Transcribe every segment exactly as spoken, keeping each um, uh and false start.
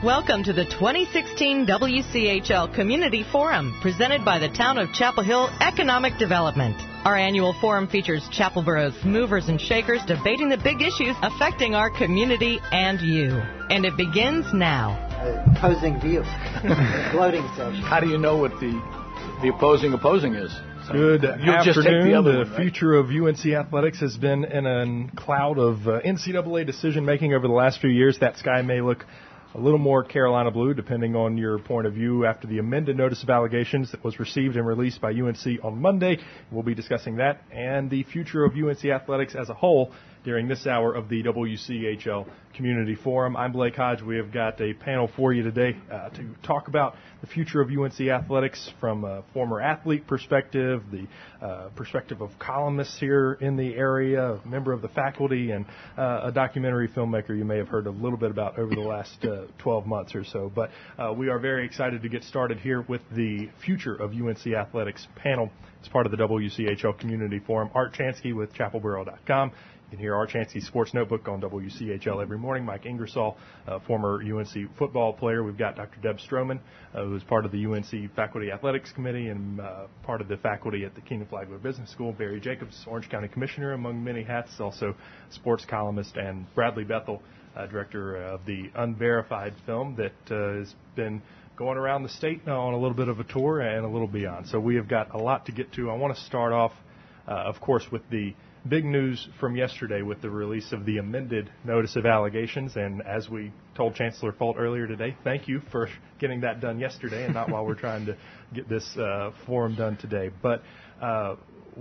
Welcome to the twenty sixteen W C H L Community Forum, presented by the Town of Chapel Hill Economic Development. Our annual forum features Chapel Borough's movers and shakers debating the big issues affecting our community and you. And it begins now. Uh, opposing view. Gloating session. How do you know what the the opposing opposing is? So Good you'll just take afternoon. the other The one, right? future of U N C athletics has been in a cloud of uh, N C double A decision-making over the last few years. That sky may look a little more Carolina blue, depending on your point of view, after the amended notice of allegations that was received and released by U N C on Monday. We'll be discussing that and the future of U N C athletics as a whole during this hour of the W C H L Community Forum. I'm Blake Hodge. We have got a panel for you today uh, to talk about the future of U N C athletics from a former athlete perspective, the uh, perspective of columnists here in the area, a member of the faculty, and uh, a documentary filmmaker you may have heard a little bit about over the last uh, twelve months or so. But uh, we are very excited to get started here with the future of U N C athletics panel. It's part of the W C H L Community Forum. Art Chansky with chapel borough dot com. You can hear Art Chansky's Sports Notebook on W C H L every morning. Mike Ingersoll, uh, former U N C football player. We've got Doctor Deb Stroman, uh, who is part of the U N C Faculty Athletics Committee and uh, part of the faculty at the Keenan Flagler Business School. Barry Jacobs, Orange County Commissioner, among many hats, also sports columnist, and Bradley Bethel, uh, director of the Unverified film that uh, has been going around the state uh, on a little bit of a tour and a little beyond. So we have got a lot to get to. I want to start off, uh, of course, with the big news from yesterday with the release of the amended notice of allegations. And as we told Chancellor Folt earlier today, thank you for getting that done yesterday and not while we're trying to get this uh, forum done today. But uh,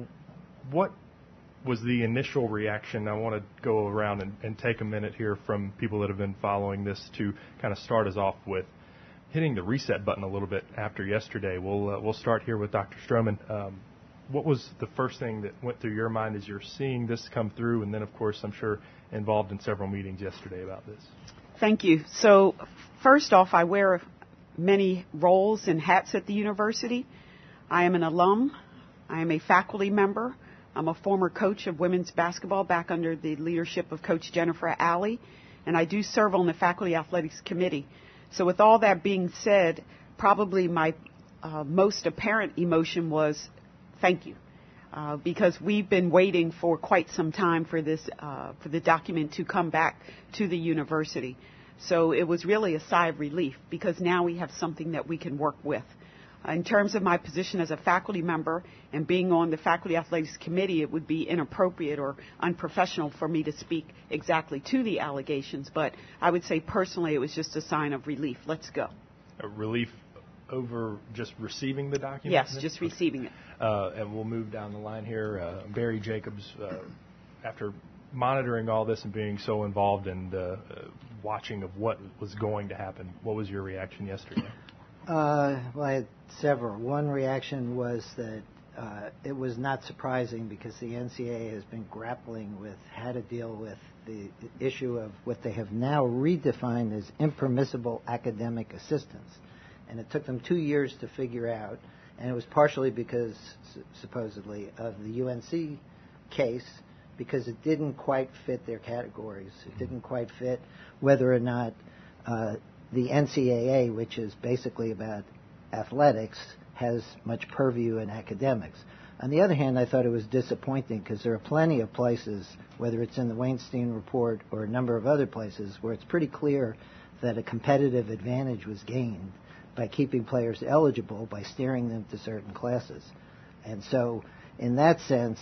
what was the initial reaction? I want to go around and, and take a minute here from people that have been following this to kind of start us off with hitting the reset button a little bit after yesterday. We'll uh, we'll start here with Doctor Stroman. Um, What was the first thing that went through your mind as you're seeing this come through? And then, of course, I'm sure involved in several meetings yesterday about this. Thank you. So, first off, I wear many roles and hats at the university. I am an alum. I am a faculty member. I'm a former coach of women's basketball back under the leadership of Coach Jennifer Alley. And I do serve on the Faculty Athletics Committee. So with all that being said, probably my uh, most apparent emotion was thank you, uh, because we've been waiting for quite some time for this, uh, for the document to come back to the university. So it was really a sigh of relief because now we have something that we can work with. Uh, in terms of my position as a faculty member and being on the Faculty Athletics Committee, it would be inappropriate or unprofessional for me to speak exactly to the allegations, but I would say personally it was just a sign of relief. Let's go. A relief over just receiving the document? Yes, just receiving it. Uh, and we'll move down the line here. Uh, Barry Jacobs, uh, after monitoring all this and being so involved and uh, uh, watching of what was going to happen, what was your reaction yesterday? Uh, well, I had several. One reaction was that uh, it was not surprising because the N C double A has been grappling with how to deal with the issue of what they have now redefined as impermissible academic assistance. And it took them two years to figure out, and it was partially because, supposedly, of the U N C case, because it didn't quite fit their categories. It didn't quite fit whether or not uh, the N C double A, which is basically about athletics, has much purview in academics. On the other hand, I thought it was disappointing because there are plenty of places, whether it's in the Weinstein report or a number of other places, where it's pretty clear that a competitive advantage was gained by keeping players eligible by steering them to certain classes. And so, in that sense,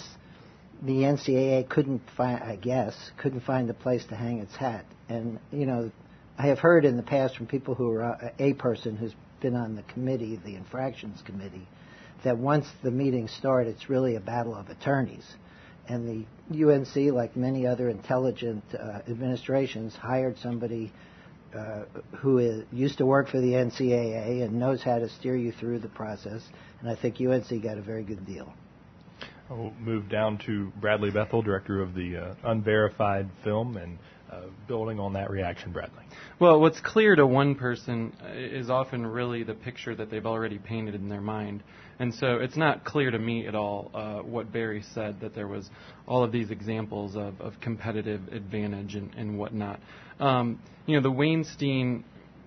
the N C double A couldn't find, I guess, couldn't find a place to hang its hat. And, you know, I have heard in the past from people who are a person who's been on the committee, the infractions committee, that once the meetings start, it's really a battle of attorneys. And the U N C, like many other intelligent uh, administrations, hired somebody Uh, who is, used to work for the N C double A and knows how to steer you through the process, and I think U N C got a very good deal. We'll move down to Bradley Bethel, director of the uh, Unverified film, and uh, building on that reaction, Bradley. Well, what's clear to one person is often really the picture that they've already painted in their mind. And so it's not clear to me at all uh, what Barry said, that there was all of these examples of, of competitive advantage and, and whatnot. Um, you know, the Weinstein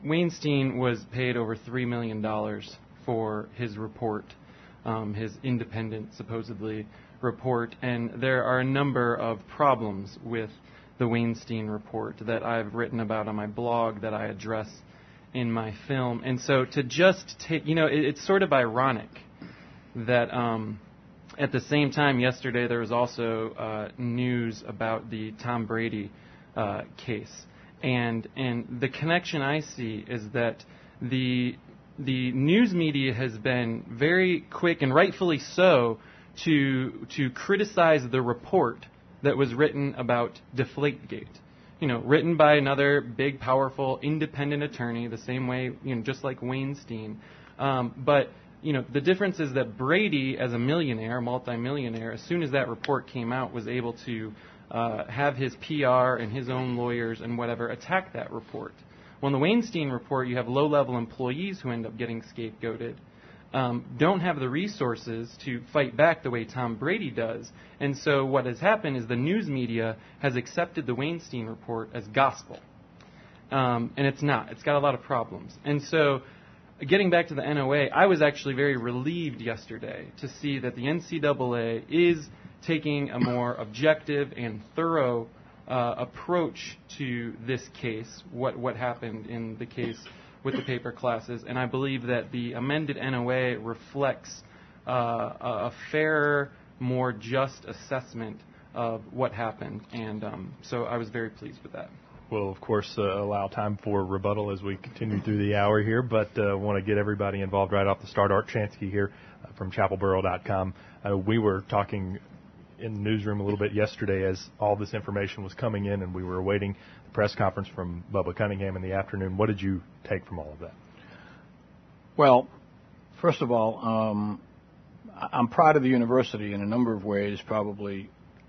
Weinstein was paid over three million dollars for his report, um, his independent, supposedly, report, and there are a number of problems with the Weinstein report that I've written about on my blog that I address in my film. And so to just take, you know, it, it's sort of ironic that um, at the same time yesterday there was also uh, news about the Tom Brady uh, case. And and the connection I see is that the the news media has been very quick, and rightfully so, to to criticize the report that was written about Deflategate. You know, written by another big, powerful, independent attorney, the same way, you know, just like Weinstein. Um, but you know, the difference is that Brady, as a millionaire, multimillionaire, as soon as that report came out, was able to uh, have his P R and his own lawyers and whatever attack that report. Well, in the Weinstein report, you have low-level employees who end up getting scapegoated, um, don't have the resources to fight back the way Tom Brady does. And so what has happened is the news media has accepted the Weinstein report as gospel. Um, and it's not. It's got a lot of problems. And so getting back to the N O A, I was actually very relieved yesterday to see that the N C double A is taking a more objective and thorough uh, approach to this case, what, what happened in the case with the paper classes. And I believe that the amended N O A reflects uh, a fairer, more just assessment of what happened. And um, so I was very pleased with that. We'll, of course, uh, allow time for rebuttal as we continue through the hour here, but I uh, want to get everybody involved right off the start. Art Chansky here uh, from chapel borough dot com. Uh, we were talking in the newsroom a little bit yesterday as all this information was coming in, and we were awaiting the press conference from Bubba Cunningham in the afternoon. What did you take from all of that? Well, first of all, um, I'm proud of the university in a number of ways, probably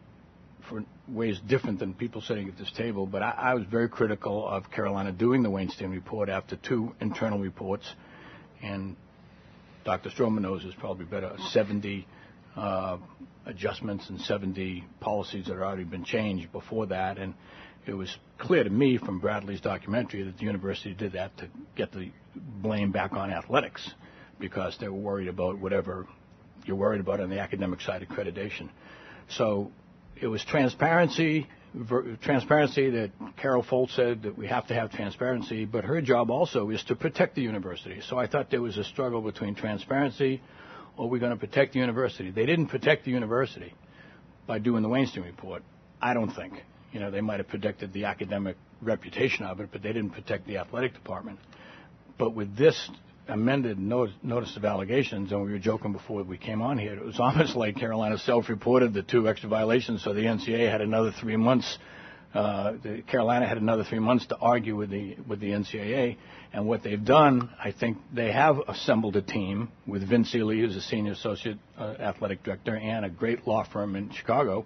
for ways different than people sitting at this table, but I, I was very critical of Carolina doing the Weinstein report after two internal reports, and Doctor Stroman knows there's probably better seventy uh, adjustments and seventy policies that had already been changed before that, and it was clear to me from Bradley's documentary that the university did that to get the blame back on athletics because they were worried about whatever you're worried about on the academic side accreditation. So it was transparency, ver- transparency that Carol Foltz said that we have to have transparency, but her job also is to protect the university. So I thought there was a struggle between transparency or we're going to protect the university. They didn't protect the university by doing the Weinstein report, I don't think. You know, they might have protected the academic reputation of it, but they didn't protect the athletic department. But with this amended notice, notice of allegations, and we were joking before we came on here, it was almost like Carolina self-reported the two extra violations, so the N C A A had another three months. Uh, the, Carolina had another three months to argue with the with the N C A A, and what they've done, I think they have assembled a team with Vince Ely, who's a senior associate uh, athletic director, and a great law firm in Chicago,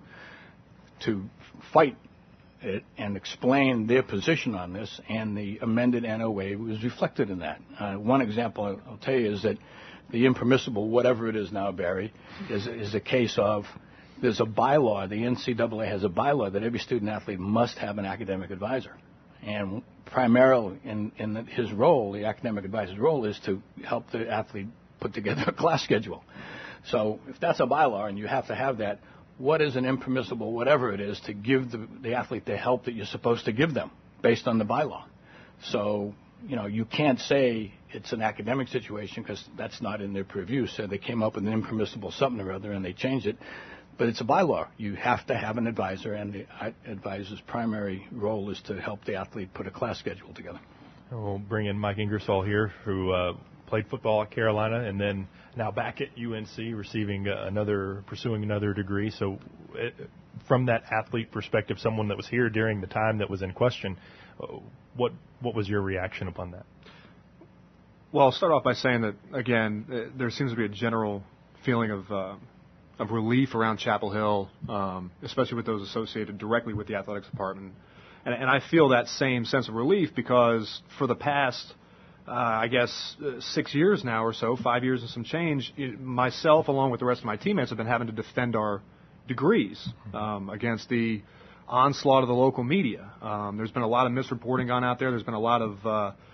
to fight it and explain their position on this, and the amended N O A was reflected in that. Uh, one example I'll, I'll tell you is that the impermissible, whatever it is now, Barry, is, is a case of there's a bylaw, the N C double A has a bylaw that every student athlete must have an academic advisor. And primarily in, in the, his role, the academic advisor's role, is to help the athlete put together a class schedule. So if that's a bylaw and you have to have that, what is an impermissible, whatever it is, to give the, the athlete the help that you're supposed to give them based on the bylaw? So, you know, you can't say it's an academic situation because that's not in their purview. So they came up with an impermissible something or other and they changed it. But it's a bylaw. You have to have an advisor, and the advisor's primary role is to help the athlete put a class schedule together. We'll bring in Mike Ingersoll here, who uh, played football at Carolina and then now back at U N C, receiving uh, another, pursuing another degree. So it, from that athlete perspective, someone that was here during the time that was in question, uh, what what was your reaction upon that? Well, I'll start off by saying that, again, there seems to be a general feeling of uh, of relief around Chapel Hill, um, especially with those associated directly with the athletics department. And, and I feel that same sense of relief because for the past, uh, I guess, uh, six years now or so, five years and some change, it, myself along with the rest of my teammates have been having to defend our degrees um, against the onslaught of the local media. Um, there's been a lot of misreporting gone out there. There's been a lot of uh,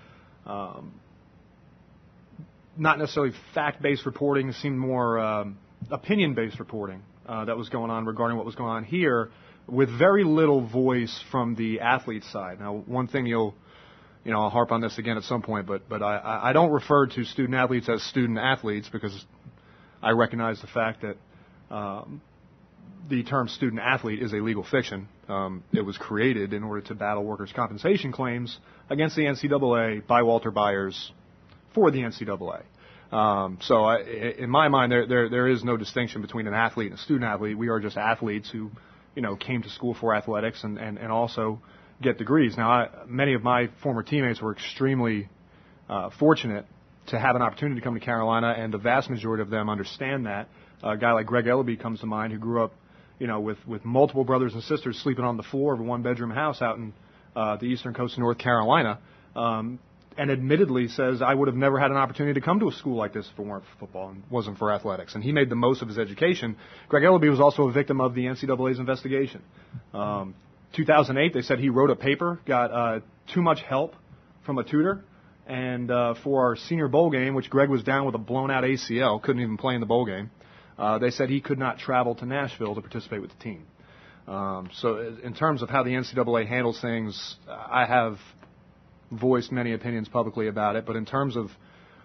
um, not necessarily fact-based reporting, it seemed more um, opinion-based reporting uh, that was going on regarding what was going on here, with very little voice from the athlete side. Now, one thing you'll, you know, I'll harp on this again at some point, but but I, I don't refer to student athletes as student athletes because I recognize the fact that um, the term student athlete is a legal fiction. Um, it was created in order to battle workers' compensation claims against the N C double A by Walter Byers for the N C double A. Um, so I, in my mind, there, there there is no distinction between an athlete and a student athlete. We are just athletes who, you know, came to school for athletics and, and, and also get degrees. Now, I, many of my former teammates were extremely uh, fortunate to have an opportunity to come to Carolina, and the vast majority of them understand that. A guy like Greg Ellaby comes to mind, who grew up, you know, with, with multiple brothers and sisters sleeping on the floor of a one-bedroom house out in uh, the eastern coast of North Carolina, um, and admittedly says, I would have never had an opportunity to come to a school like this if it weren't for football and wasn't for athletics. And he made the most of his education. Greg Ellaby was also a victim of the N C double A's investigation. Um, two thousand eight, they said he wrote a paper, got uh, too much help from a tutor, and uh, for our senior bowl game, which Greg was down with a blown-out A C L, couldn't even play in the bowl game, uh, they said he could not travel to Nashville to participate with the team. Um, so in terms of how the N C double A handles things, I have voiced many opinions publicly about it, but in terms of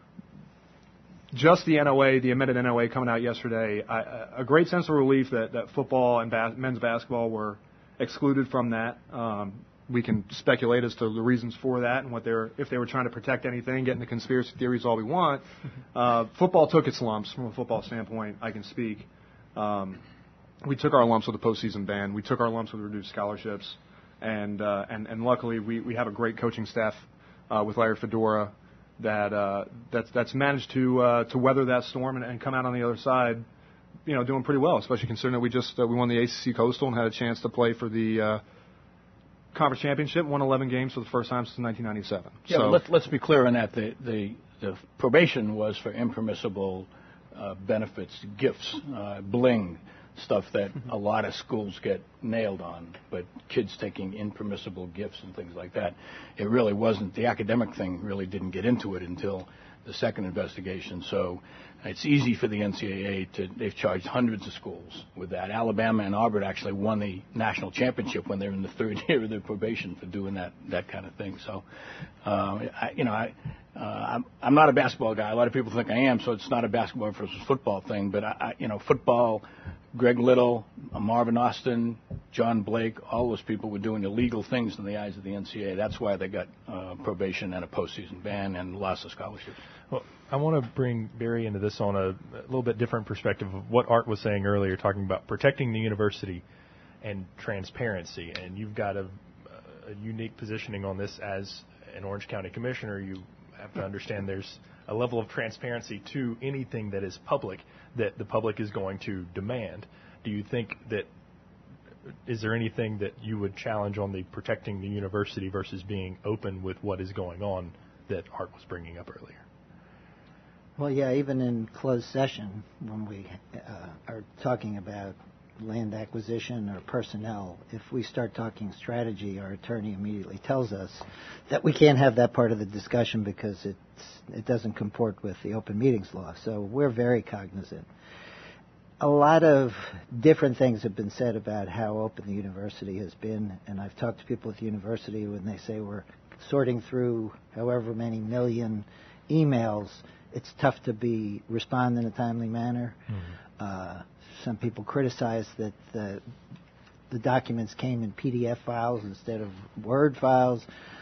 just the N O A, the amended N O A coming out yesterday, I, a great sense of relief that, that football and bas- men's basketball were excluded from that. Um, we can speculate as to the reasons for that and what they're, if they were trying to protect anything, get into conspiracy theories all we want. Uh, football took its lumps from a football standpoint. I can speak. Um, we took our lumps with the postseason ban. We took our lumps with reduced scholarships. And, uh, and and luckily we, we have a great coaching staff uh, with Larry Fedora that uh, that's that's managed to uh, to weather that storm and, and come out on the other side, you know, doing pretty well. Especially considering that we just uh, we won the A C C Coastal and had a chance to play for the uh, conference championship, won eleven games for the first time since nineteen ninety-seven. Yeah, so, but let's let's be clear on that. The the, the probation was for impermissible uh, benefits, gifts, uh, bling. Stuff that a lot of schools get nailed on, but kids taking impermissible gifts and things like that. It really wasn't, the academic thing really didn't get into it until the second investigation. So it's easy for the N C double A to, they've charged hundreds of schools with that. Alabama and Auburn actually won the national championship when they were in the third year of their probation for doing that, that kind of thing. So, uh, I, you know, I, uh, I'm, I'm not a basketball guy. A lot of people think I am, so it's not a basketball versus football thing, but I, I you know, football, Greg Little, Marvin Austin, John Blake, all those people were doing illegal things in the eyes of the N C double A. That's why they got uh, probation and a postseason ban and loss of scholarships. Well, I want to bring Barry into this on a, a little bit different perspective of what Art was saying earlier, talking about protecting the university and transparency. And you've got a, a unique positioning on this as an Orange County commissioner. You have to understand there's a level of transparency to anything that is public that the public is going to demand. Do you think that, is there anything that you would challenge on the protecting the university versus being open with what is going on that Art was bringing up earlier? Well, yeah, even in closed session, when we uh, are talking about land acquisition or personnel, if we start talking strategy, our attorney immediately tells us that we can't have that part of the discussion because it's, it doesn't comport with the open meetings law. So we're very cognizant. A lot of different things have been said about how open the university has been, and I've talked to people at the university when they say we're sorting through however many million emails. It's tough to be respond in a timely manner. Mm-hmm. Uh, some people criticize that the, the documents came in P D F files instead of Word files.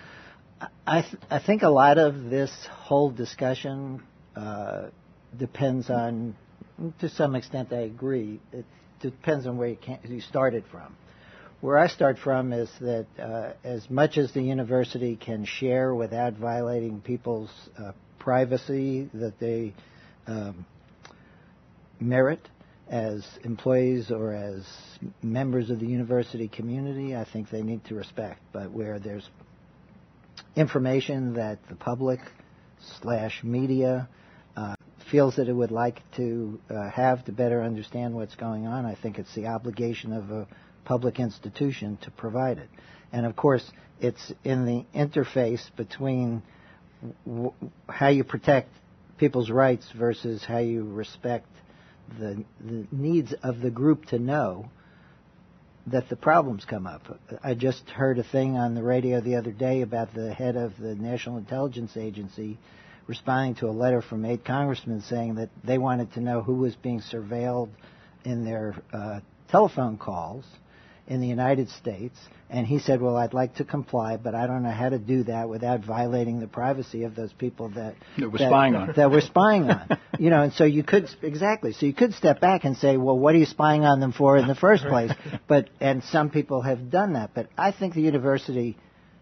I, th- I think a lot of this whole discussion uh, depends on, to some extent I agree, it depends on where you, can, you started from. Where I start from is that uh, as much as the university can share without violating people's uh, privacy that they um, merit as employees or as members of the university community, I think they need to respect. But where there's information that the public slash media uh, feels that it would like to uh, have to better understand what's going on, I think it's the obligation of a public institution to provide it. And of course, it's in the interface between w- how you protect people's rights versus how you respect the, the needs of the group to know that the problems come up. I just heard a thing on the radio the other day about the head of the National Intelligence Agency responding to a letter from eight congressmen saying that they wanted to know who was being surveilled in their uh, telephone calls in the United States. And he said, well, I'd like to comply, but I don't know how to do that without violating the privacy of those people that, that we're that, spying on. That we're spying on. You know, and so you could, exactly, so you could step back and say, well, what are you spying on them for in the first place? But, and some people have done that. But I think the university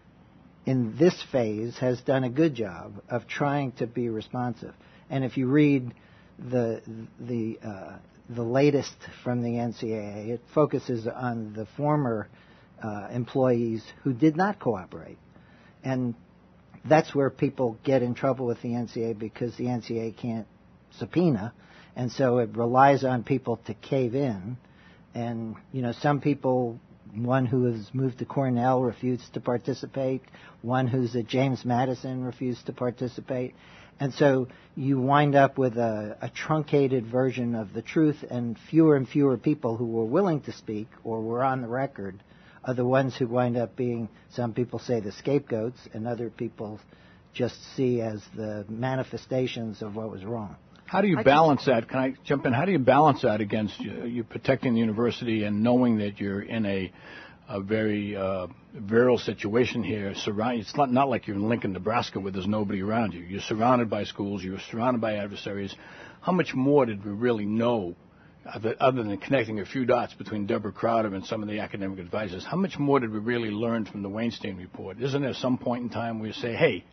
in this phase has done a good job of trying to be responsive. And if you read the, the, uh, the latest from the N C A A, it focuses on the former uh, employees who did not cooperate. And that's where people get in trouble with the N C A A because the N C A A can't subpoena, and so it relies on people to cave in. And, you know, some people, one who has moved to Cornell refused to participate, one who's at James Madison refused to participate. And so you wind up with a, a truncated version of the truth, and fewer and fewer people who were willing to speak or were on the record are the ones who wind up being, some people say, the scapegoats, and other people just see as the manifestations of what was wrong. How do you balance that? Can I jump in? How do you balance that against you, you protecting the university and knowing that you're in a a very uh, virile situation here? Surround, it's not, not like you're in Lincoln, Nebraska, where there's nobody around you. You're surrounded by schools. You're surrounded by adversaries. How much more did we really know, other, other than connecting a few dots between Deborah Crowder and some of the academic advisors? How much more did we really learn from the Weinstein report? Isn't there some point in time where you say, hey,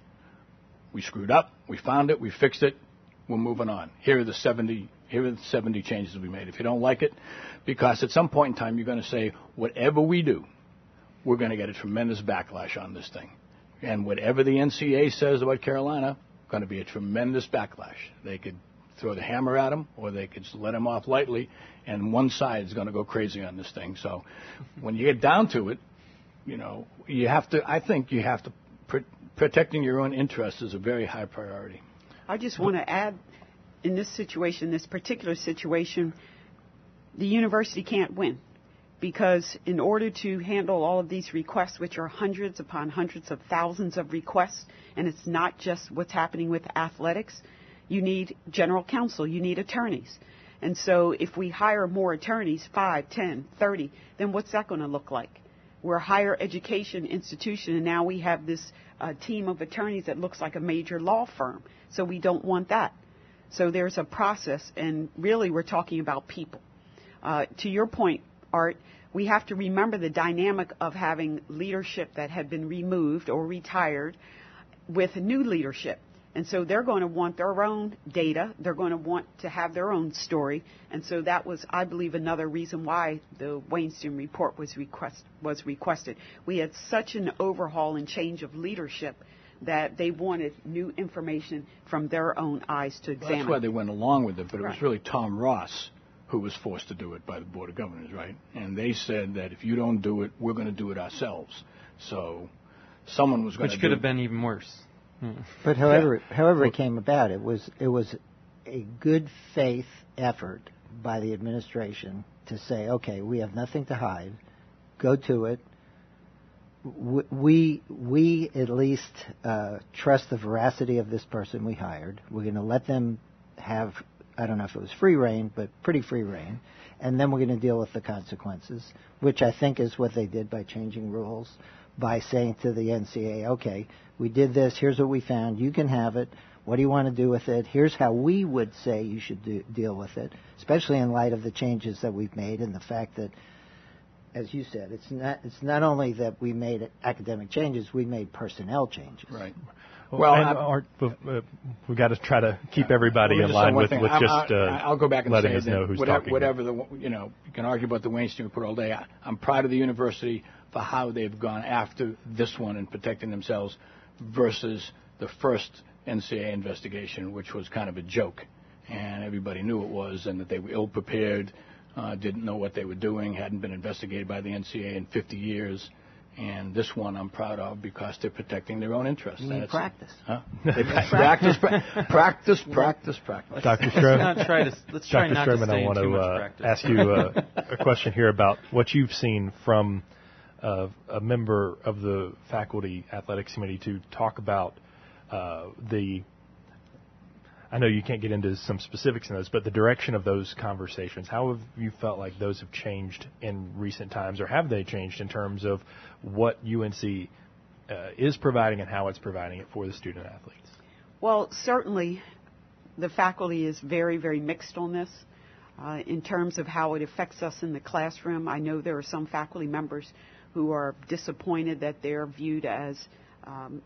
we screwed up, we found it, we fixed it, we're moving on. Here are the seventy Here are the seventy changes we made. If you don't like it, because at some point in time you're going to say, whatever we do, we're going to get a tremendous backlash on this thing. And whatever the N C A A says about Carolina, going to be a tremendous backlash. They could throw the hammer at them, or they could just let them off lightly, and one side is going to go crazy on this thing. So when you get down to it, you know, you have to, I think you have to, pr- protecting your own interests is a very high priority. I just want to add, in this situation, this particular situation, the university can't win, because in order to handle all of these requests, which are hundreds upon hundreds of thousands of requests, and it's not just what's happening with athletics, you need general counsel, you need attorneys. And so if we hire more attorneys, five, ten, thirty, then what's that going to look like? We're a higher education institution, and now we have this uh, team of attorneys that looks like a major law firm. So we don't want that. So there's a process, and really we're talking about people. Uh, to your point, Art, we have to remember the dynamic of having leadership that had been removed or retired with new leadership. And so they're going to want their own data. They're going to want to have their own story. And so that was, I believe, another reason why the Weinstein report was request, was requested. We had such an overhaul and change of leadership that they wanted new information from their own eyes to examine. Well, that's why they went along with it, but it right. was really Tom Ross who was forced to do it by the Board of Governors, right? And they said that if you don't do it, we're going to do it ourselves. So someone was going to do it. Which could have been even worse. But however, yeah. however it came about, it was it was a good faith effort by the administration to say, okay, we have nothing to hide, go to it. We we at least uh, trust the veracity of this person we hired. We're going to let them have, I don't know if it was free reign, but pretty free reign, and then we're going to deal with the consequences, which I think is what they did by changing rules, by saying to the N C A A, okay, we did this, here's what we found, you can have it, what do you want to do with it, here's how we would say you should do, deal with it, especially in light of the changes that we've made and the fact that, as you said, it's not it's not only that we made academic changes, we made personnel changes. Right. Well, Well, and I'm- Art, uh, we've got to try to keep everybody Well, in just line one with, thing. with I'm- just uh, I- I'll go back and letting say us that know who's whatever, talking. whatever the you know you can argue about the Weinstein report all day. I, I'm proud of the university for how they've gone after this one and protecting themselves versus the first N C A A investigation, which was kind of a joke, and everybody knew it was, and that they were ill prepared, uh, didn't know what they were doing, hadn't been investigated by the N C A A in fifty years, And this one I'm proud of because they're protecting their own interests. You mean practice. Huh? They pra- practice, pra- practice, practice, practice. Doctor Stroman, Let's try to, let's try Doctor not Stroman, to stay I want in too to much uh, practice. ask you uh, a question here about what you've seen from uh, a member of the faculty athletics committee to talk about uh, the. I know you can't get into some specifics in those, but the direction of those conversations, how have you felt like those have changed in recent times, or have they changed in terms of what U N C uh, is providing and how it's providing it for the student athletes? Well, certainly the faculty is very, very mixed on this. Uh, in terms of how it affects us in the classroom, I know there are some faculty members who are disappointed that they're viewed as um,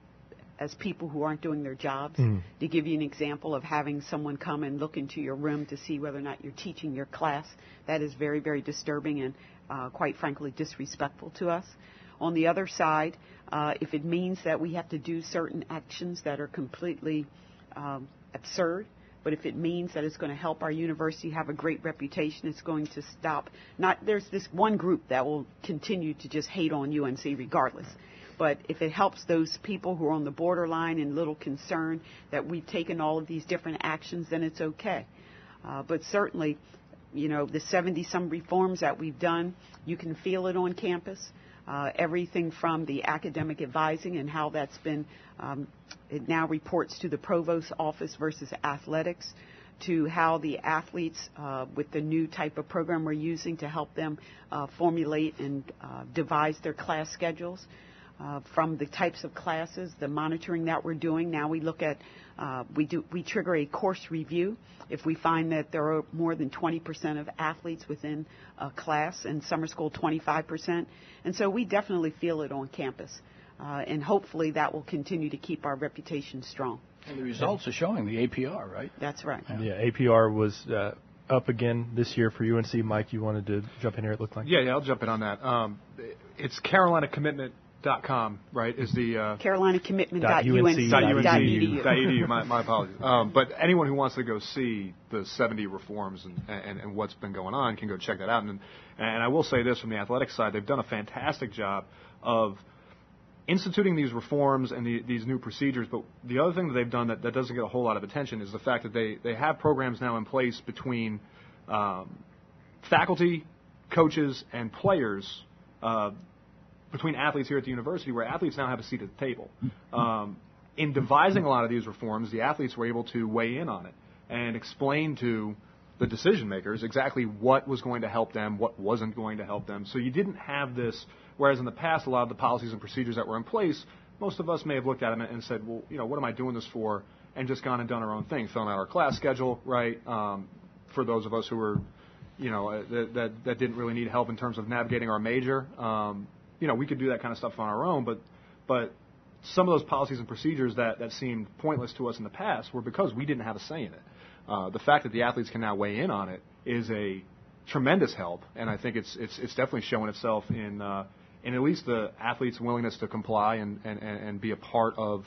as people who aren't doing their jobs. Mm. To give you an example of having someone come and look into your room to see whether or not you're teaching your class, that is very, very disturbing and, uh, quite frankly, disrespectful to us. On the other side, uh, if it means that we have to do certain actions that are completely um, absurd, but if it means that it's going to help our university have a great reputation, it's going to stop. Not there's this one group that will continue to just hate on U N C regardless. But if it helps those people who are on the borderline and little concerned that we've taken all of these different actions, then it's okay. Uh, but certainly, you know, the seventy-some reforms that we've done, you can feel it on campus. Uh, everything from the academic advising and how that's been, um, it now reports to the provost's office versus athletics, to how the athletes, uh, with the new type of program we're using to help them uh, formulate and uh, devise their class schedules. Uh, from the types of classes, the monitoring that we're doing. Now we look at, uh, we do, we trigger a course review if we find that there are more than twenty percent of athletes within a class, and summer school twenty-five percent. And so we definitely feel it on campus. Uh, and hopefully that will continue to keep our reputation strong. And the results are showing the A P R, right? That's right. Yeah, yeah A P R was uh, up again this year for U N C. Mike, you wanted to jump in here, it looked like? Yeah, yeah, I'll jump in on that. Um, it's Carolina Commitment. Dot com, right, is the uh, Carolina Commitment dot U N C dot E D U. My, my apologies. Um, but anyone who wants to go see the seventy reforms and, and, and what's been going on can go check that out. And, and I will say this from the athletic side, they've done a fantastic job of instituting these reforms and the, these new procedures. But the other thing that they've done that, that doesn't get a whole lot of attention is the fact that they, they have programs now in place between um, faculty, coaches, and players, uh, between athletes here at the university, where athletes now have a seat at the table. Um, in devising a lot of these reforms, the athletes were able to weigh in on it and explain to the decision makers exactly what was going to help them, what wasn't going to help them. So you didn't have this, whereas in the past, a lot of the policies and procedures that were in place, most of us may have looked at them and said, well, you know, what am I doing this for? And just gone and done our own thing, filling out our class schedule, right? Um, for those of us who were, you know, that, that, that didn't really need help in terms of navigating our major, um, you know, we could do that kind of stuff on our own, but but some of those policies and procedures that, that seemed pointless to us in the past were because we didn't have a say in it. Uh, the fact that the athletes can now weigh in on it is a tremendous help, and I think it's it's it's definitely showing itself in uh, in at least the athletes' willingness to comply and, and, and be a part of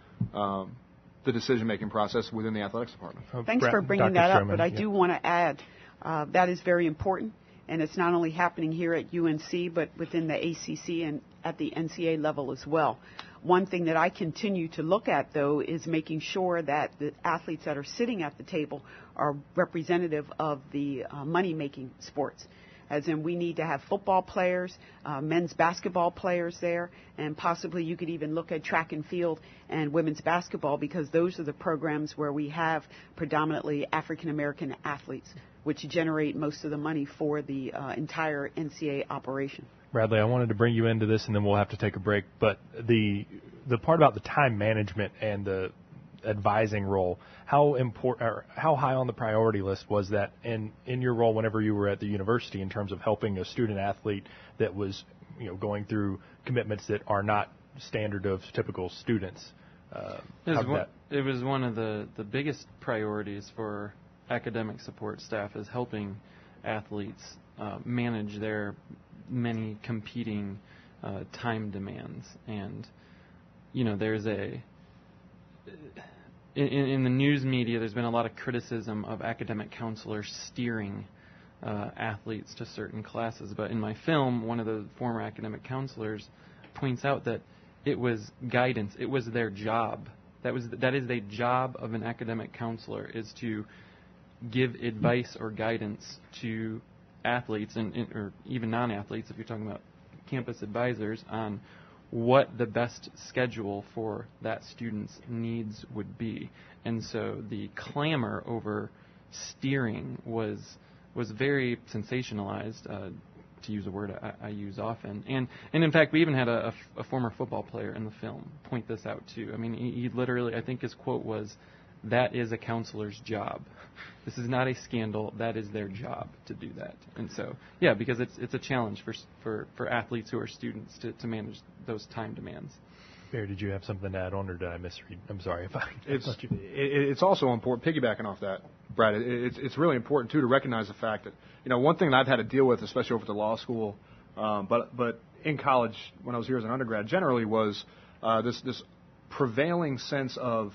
um, the decision-making process within the athletics department. Uh, Thanks Brett, for bringing Doctor that up, Sherman, but I yeah. do want to add uh, that is very important. And it's not only happening here at U N C, but within the A C C and at the N C A A level as well. One thing that I continue to look at, though, is making sure that the athletes that are sitting at the table are representative of the uh, money-making sports. As in, we need to have football players, uh, men's basketball players there, and possibly you could even look at track and field and women's basketball, because those are the programs where we have predominantly African-American athletes, which generate most of the money for the uh, entire N C A A operation. Bradley, I wanted to bring you into this, and then we'll have to take a break. But the the part about the time management and the advising role, how important, or how high on the priority list was that in in your role whenever you were at the university in terms of helping a student athlete that was, you know, going through commitments that are not standard of typical students? Uh, it, was one, it was one of the, the biggest priorities for academic support staff, is helping athletes uh, manage their many competing uh, time demands. And, you know, there's a in, in the news media, there's been a lot of criticism of academic counselors steering uh, athletes to certain classes. But in my film, one of the former academic counselors points out that it was guidance. It was their job. That was that is the job of an academic counselor, is to give advice or guidance to athletes and, and or even non-athletes, if you're talking about campus advisors, on what the best schedule for that student's needs would be. And so the clamor over steering was was very sensationalized, uh, to use a word I, I use often. And and in fact, we even had a, a, f- a former football player in the film point this out too. I mean, he, he literally, I think his quote was, "That is a counselor's job. This is not a scandal. That is their job to do that." And so, yeah, because it's it's a challenge for for, for athletes who are students to, to manage those time demands. Barry, did you have something to add on, or did I misread? I'm sorry if I. It's I you... it, it's also important, piggybacking off that, Brad. It, it's it's really important too to recognize the fact that, you know, one thing that I've had to deal with, especially over at the law school, um, but but in college when I was here as an undergrad, generally was uh, this this prevailing sense of,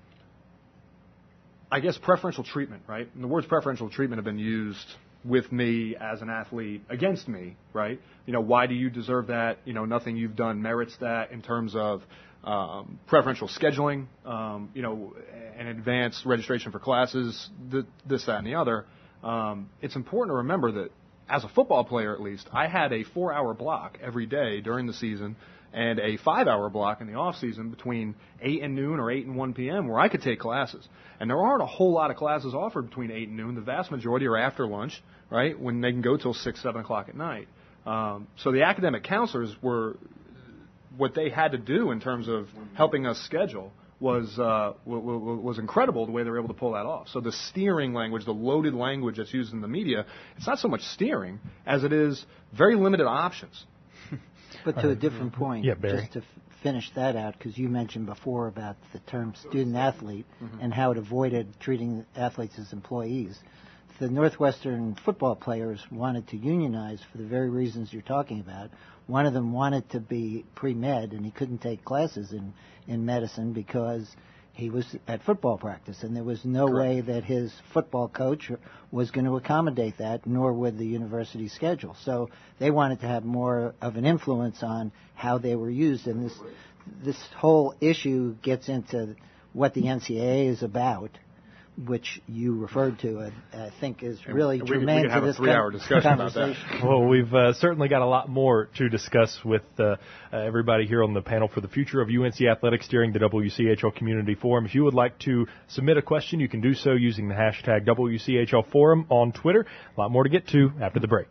I guess, preferential treatment, right? And the words preferential treatment have been used with me as an athlete against me, right? You know, why do you deserve that? You know, nothing you've done merits that in terms of um, preferential scheduling, um, you know, and advanced registration for classes, th- this, that, and the other. Um, it's important to remember that as a football player, at least, I had a four-hour block every day during the season and a five-hour block in the off-season between eight and noon or eight and one p.m. where I could take classes. And there aren't a whole lot of classes offered between eight and noon. The vast majority are after lunch, right, when they can go till six, seven o'clock at night. Um, so the academic counselors were, what they had to do in terms of helping us schedule was uh, w- w- was incredible, the way they were able to pull that off. So the steering language, the loaded language that's used in the media, it's not so much steering as it is very limited options. But to a different point, yeah, Barry. just to f- finish that out, because you mentioned before about the term student-athlete mm-hmm. and how it avoided treating athletes as employees. The Northwestern football players wanted to unionize for the very reasons you're talking about. One of them wanted to be pre-med, and he couldn't take classes in, in medicine because he was at football practice, and there was no Correct. way that his football coach was going to accommodate that, nor would the university schedule. So they wanted to have more of an influence on how they were used, and this this whole issue gets into what the N C A A is about, which you referred to, uh, I think is really we, germane we to this three-hour discussion about that. Well, we've uh, certainly got a lot more to discuss with uh, uh, everybody here on the panel for the future of U N C athletics during the W C H L Community Forum. If you would like to submit a question, you can do so using the hashtag W C H L Forum on Twitter. A lot more to get to after the break.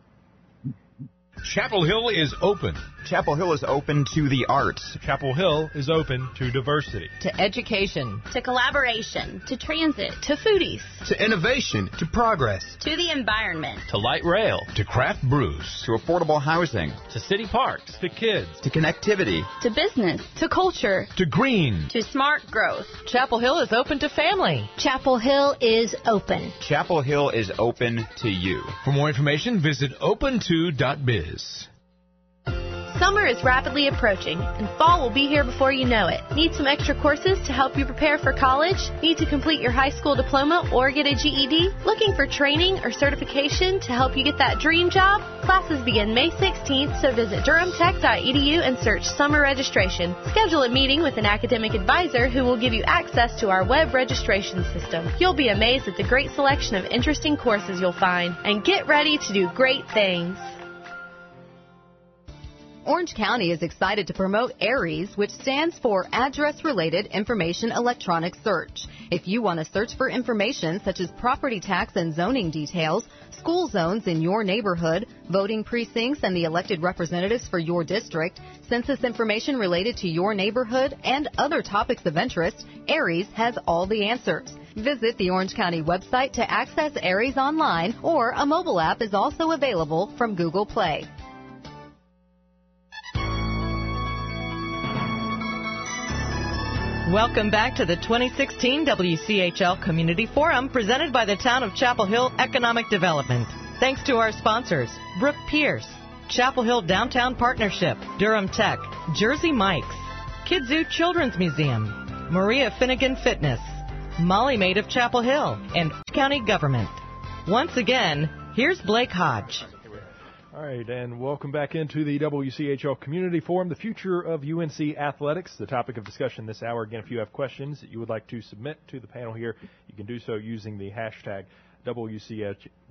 Chapel Hill is open. Chapel Hill is open to the arts. Chapel Hill is open to diversity. To education. To collaboration. To transit. To foodies. To innovation. To progress. To the environment. To light rail. To craft brews. To affordable housing. To city parks. To kids. To connectivity. To business. To culture. To green. To smart growth. Chapel Hill is open to family. Chapel Hill is open. Chapel Hill is open to you. For more information, visit open to dot biz. Summer is rapidly approaching, and fall will be here before you know it. Need some extra courses to help you prepare for college? Need to complete your high school diploma or get a G E D? Looking for training or certification to help you get that dream job? Classes begin May sixteenth, so visit durham tech dot e d u and search summer registration. Schedule a meeting with an academic advisor who will give you access to our web registration system. You'll be amazed at the great selection of interesting courses you'll find, and get ready to do great things. Orange County is excited to promote ARIES, which stands for Address Related Information Electronic Search. If you want to search for information such as property tax and zoning details, school zones in your neighborhood, voting precincts and the elected representatives for your district, census information related to your neighborhood, and other topics of interest, ARIES has all the answers. Visit the Orange County website to access ARIES online, or a mobile app is also available from Google Play. Welcome back to the twenty sixteen W C H L Community Forum presented by the Town of Chapel Hill Economic Development. Thanks to our sponsors, Brooke Pierce, Chapel Hill Downtown Partnership, Durham Tech, Jersey Mike's, Kidzu Children's Museum, Maria Finnegan Fitness, Molly Maid of Chapel Hill, and Orange County Government. Once again, Here's Blake Hodge. All right, and welcome back into the W C H L Community Forum, the future of U N C athletics, the topic of discussion this hour. Again, if you have questions that you would like to submit to the panel here, you can do so using the hashtag W C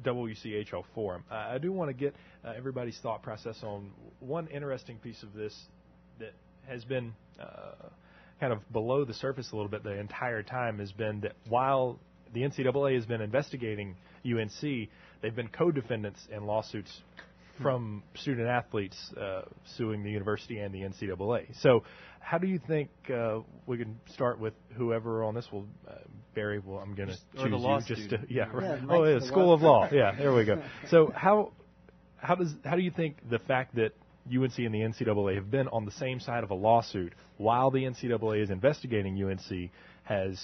H L Forum. Uh, I do want to get uh, everybody's thought process on one interesting piece of this that has been uh, kind of below the surface a little bit the entire time, has been that while the N C double A has been investigating U N C, they've been co-defendants in lawsuits from student athletes uh, suing the university and the N C double A. So how do you think uh, we can start with whoever on this will, uh, Barry, well, I'm going to choose you just to, yeah, right. Yeah, oh, yeah, the School law. of Law. Yeah, there we go. So how how does how do you think the fact that U N C and the N C double A have been on the same side of a lawsuit while the N C double A is investigating U N C has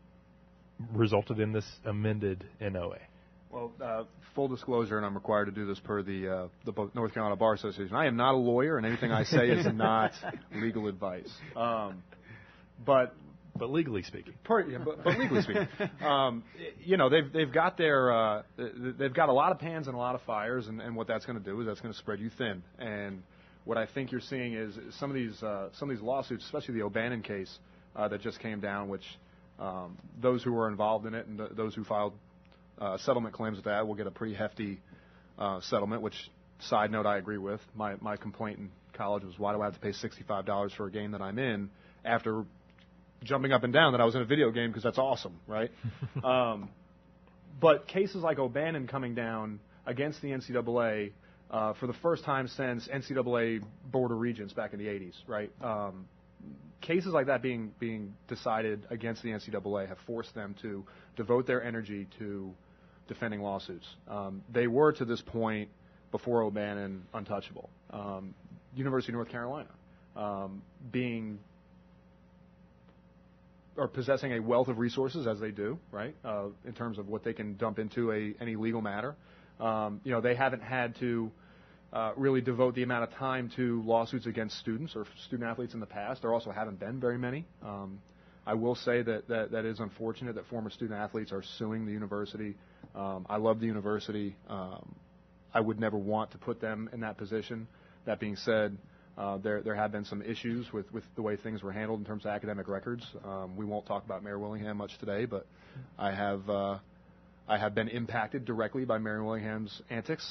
resulted in this amended N O A? Well, uh, full disclosure, and I'm required to do this per the uh, the North Carolina Bar Association. I am not a lawyer, and anything I say is not legal advice. Um, but but legally speaking, per, yeah, but, but legally speaking, um, you know, they've they've got their uh, they've got a lot of pans and a lot of fires, and, and what that's going to do is that's going to spread you thin. And what I think you're seeing is some of these uh, some of these lawsuits, especially the O'Bannon case uh, that just came down, which um, those who were involved in it and th- those who filed Uh, settlement claims with that will get a pretty hefty uh, settlement, which, side note, I agree with. My my complaint in college was, why do I have to pay sixty-five dollars for a game that I'm in after jumping up and down that I was in a video game, because that's awesome, right? um, but cases like O'Bannon coming down against the N C double A uh, for the first time since N C double A Board of Regents back in the eighties, right? Um, cases like that being being decided against the N C double A have forced them to devote their energy to defending lawsuits. Um, they were, to this point, before O'Bannon, untouchable. Um, University of North Carolina, um, being or possessing a wealth of resources, as they do, right, uh, in terms of what they can dump into a any legal matter. Um, you know, they haven't had to uh, really devote the amount of time to lawsuits against students or student athletes in the past. There also haven't been very many. Um, I will say that, that that is unfortunate that former student athletes are suing the university. Um, I love the university. Um, I would never want to put them in that position. That being said, uh, there there have been some issues with, with the way things were handled in terms of academic records. Um, we won't talk about Mayor Willingham much today, but I have uh, I have been impacted directly by Mayor Willingham's antics,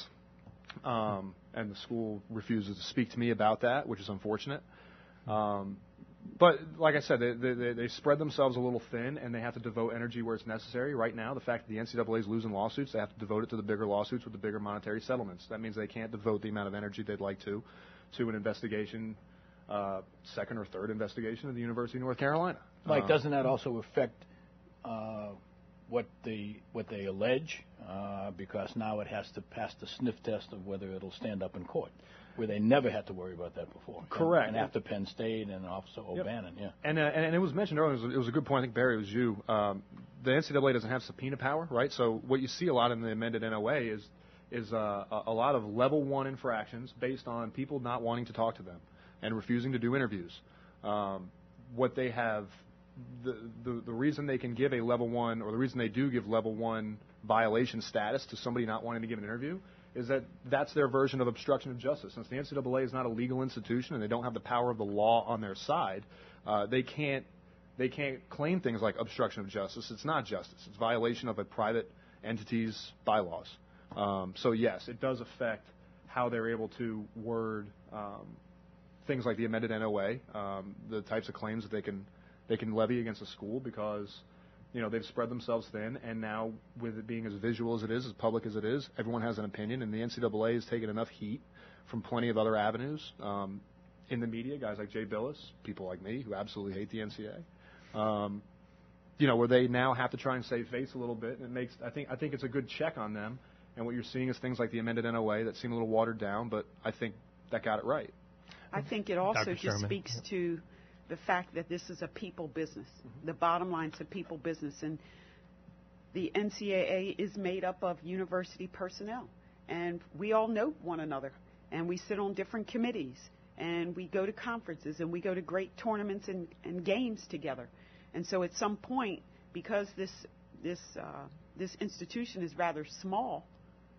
um, and the school refuses to speak to me about that, which is unfortunate. Um, But like I said, they, they, they spread themselves a little thin, and they have to devote energy where it's necessary. Right now, the fact that the N C double A is losing lawsuits, they have to devote it to the bigger lawsuits with the bigger monetary settlements. That means they can't devote the amount of energy they'd like to to an investigation, uh, second or third investigation of the University of North Carolina. Mike, uh, doesn't that also affect uh, what they what they allege? Uh, because now it has to pass the sniff test of whether it'll stand up in court, where they never had to worry about that before. Correct. And, and after Penn State and also O'Bannon, yep. yeah. And, uh, and and it was mentioned earlier. It was, it was a good point. I think Barry, it was you. Um, the N C double A doesn't have subpoena power, right? So what you see a lot in the amended N O A is is uh, a, a lot of level one infractions based on people not wanting to talk to them and refusing to do interviews. Um, what they have, the, the the reason they can give a level one, or the reason they do give level one violation status to somebody not wanting to give an interview, is that that's their version of obstruction of justice. Since the N C double A is not a legal institution and they don't have the power of the law on their side, uh, they can't they can't claim things like obstruction of justice. It's not justice. It's violation of a private entity's bylaws. Um, so yes, it does affect how they're able to word um, things like the amended N O A, um, the types of claims that they can they can levy against a school, because you know, they've spread themselves thin, and now with it being as visual as it is, as public as it is, everyone has an opinion, and the N C double A has taken enough heat from plenty of other avenues um, in the media, guys like Jay Billis, people like me who absolutely hate the N C double A, um, you know, where they now have to try and save face a little bit, and it makes, I think, I think it's a good check on them, and what you're seeing is things like the amended N O A that seem a little watered down, but I think that got it right. I think it also Doctor just Sherman. speaks to the fact that this is a people business. Mm-hmm. The bottom line is a people business, and the N C double A is made up of university personnel, and we all know one another, and we sit on different committees, and we go to conferences, and we go to great tournaments and, and games together. And so at some point, because this this uh, this institution is rather small,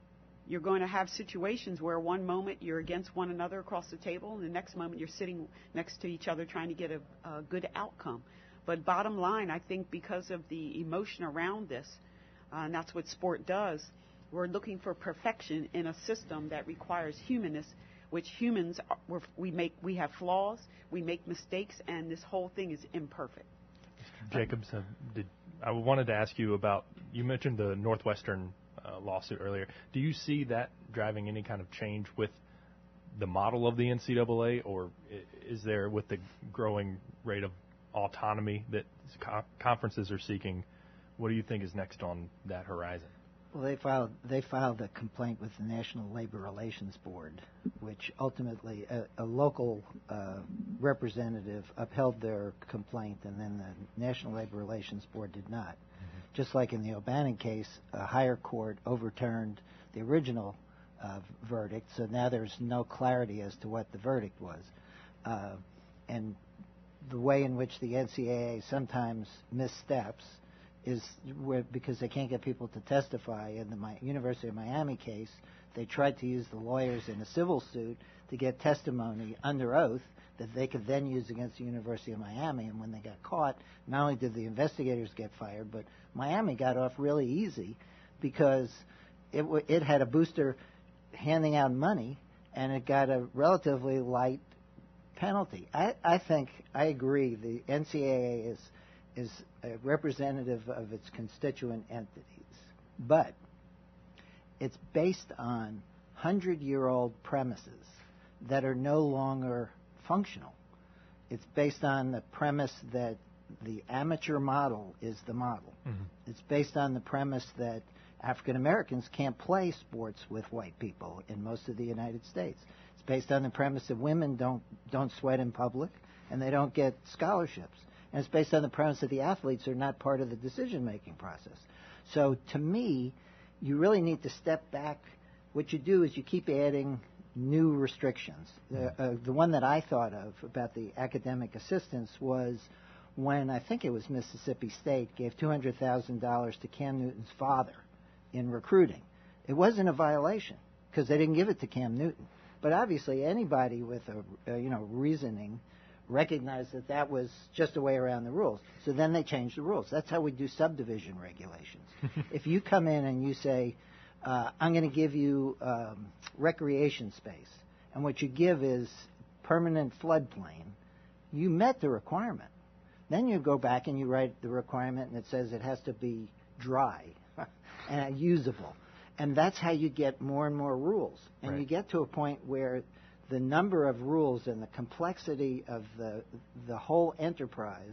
you're going to have situations where one moment you're against one another across the table, and the next moment you're sitting next to each other trying to get a, a good outcome. But bottom line, I think because of the emotion around this, uh, and that's what sport does, we're looking for perfection in a system that requires humanness, which humans, are, we're, we make, we have flaws, we make mistakes, and this whole thing is imperfect. Mister Jacobs, uh, did, I wanted to ask you about, you mentioned the Northwestern uh, lawsuit earlier. Do you see that driving any kind of change with the model of the N C double A, or is there, with the growing rate of autonomy that co- conferences are seeking, what do you think is next on that horizon? Well, they filed they filed a complaint with the National Labor Relations Board, which ultimately a, a local uh, representative upheld their complaint, and then the National Labor Relations Board did not. Mm-hmm. Just like in the O'Bannon case, a higher court overturned the original uh, verdict, so now there's no clarity as to what the verdict was. Uh, and the way in which the N C double A sometimes missteps is where, because they can't get people to testify. In the Mi- University of Miami case, they tried to use the lawyers in a civil suit to get testimony under oath that they could then use against the University of Miami. And when they got caught, not only did the investigators get fired, but Miami got off really easy because it, w- it had a booster handing out money, and it got a relatively light penalty. I, I think, I agree, the N C double A is is a representative of its constituent entities, but it's based on hundred-year-old premises that are no longer functional. It's based on the premise that the amateur model is the model. Mm-hmm. It's based on the premise that African Americans can't play sports with white people in most of the United States. It's based on the premise that women don't don't sweat in public and they don't get scholarships. And it's based on the premise that the athletes are not part of the decision-making process. So to me, you really need to step back. What you do is you keep adding new restrictions. The, uh, the one that I thought of about the academic assistance was when I think it was Mississippi State gave two hundred thousand dollars to Cam Newton's father in recruiting. It wasn't a violation because they didn't give it to Cam Newton. But obviously anybody with a, uh, you know, reasoning recognized that that was just a way around the rules. So then they changed the rules. That's how we do subdivision regulations. If you come in and you say, uh, I'm going to give you um, recreation space, and what you give is permanent floodplain, you met the requirement. Then you go back and you write the requirement, and it says it has to be dry and usable. And that's how you get more and more rules. And right. you get to a point where the number of rules and the complexity of the the whole enterprise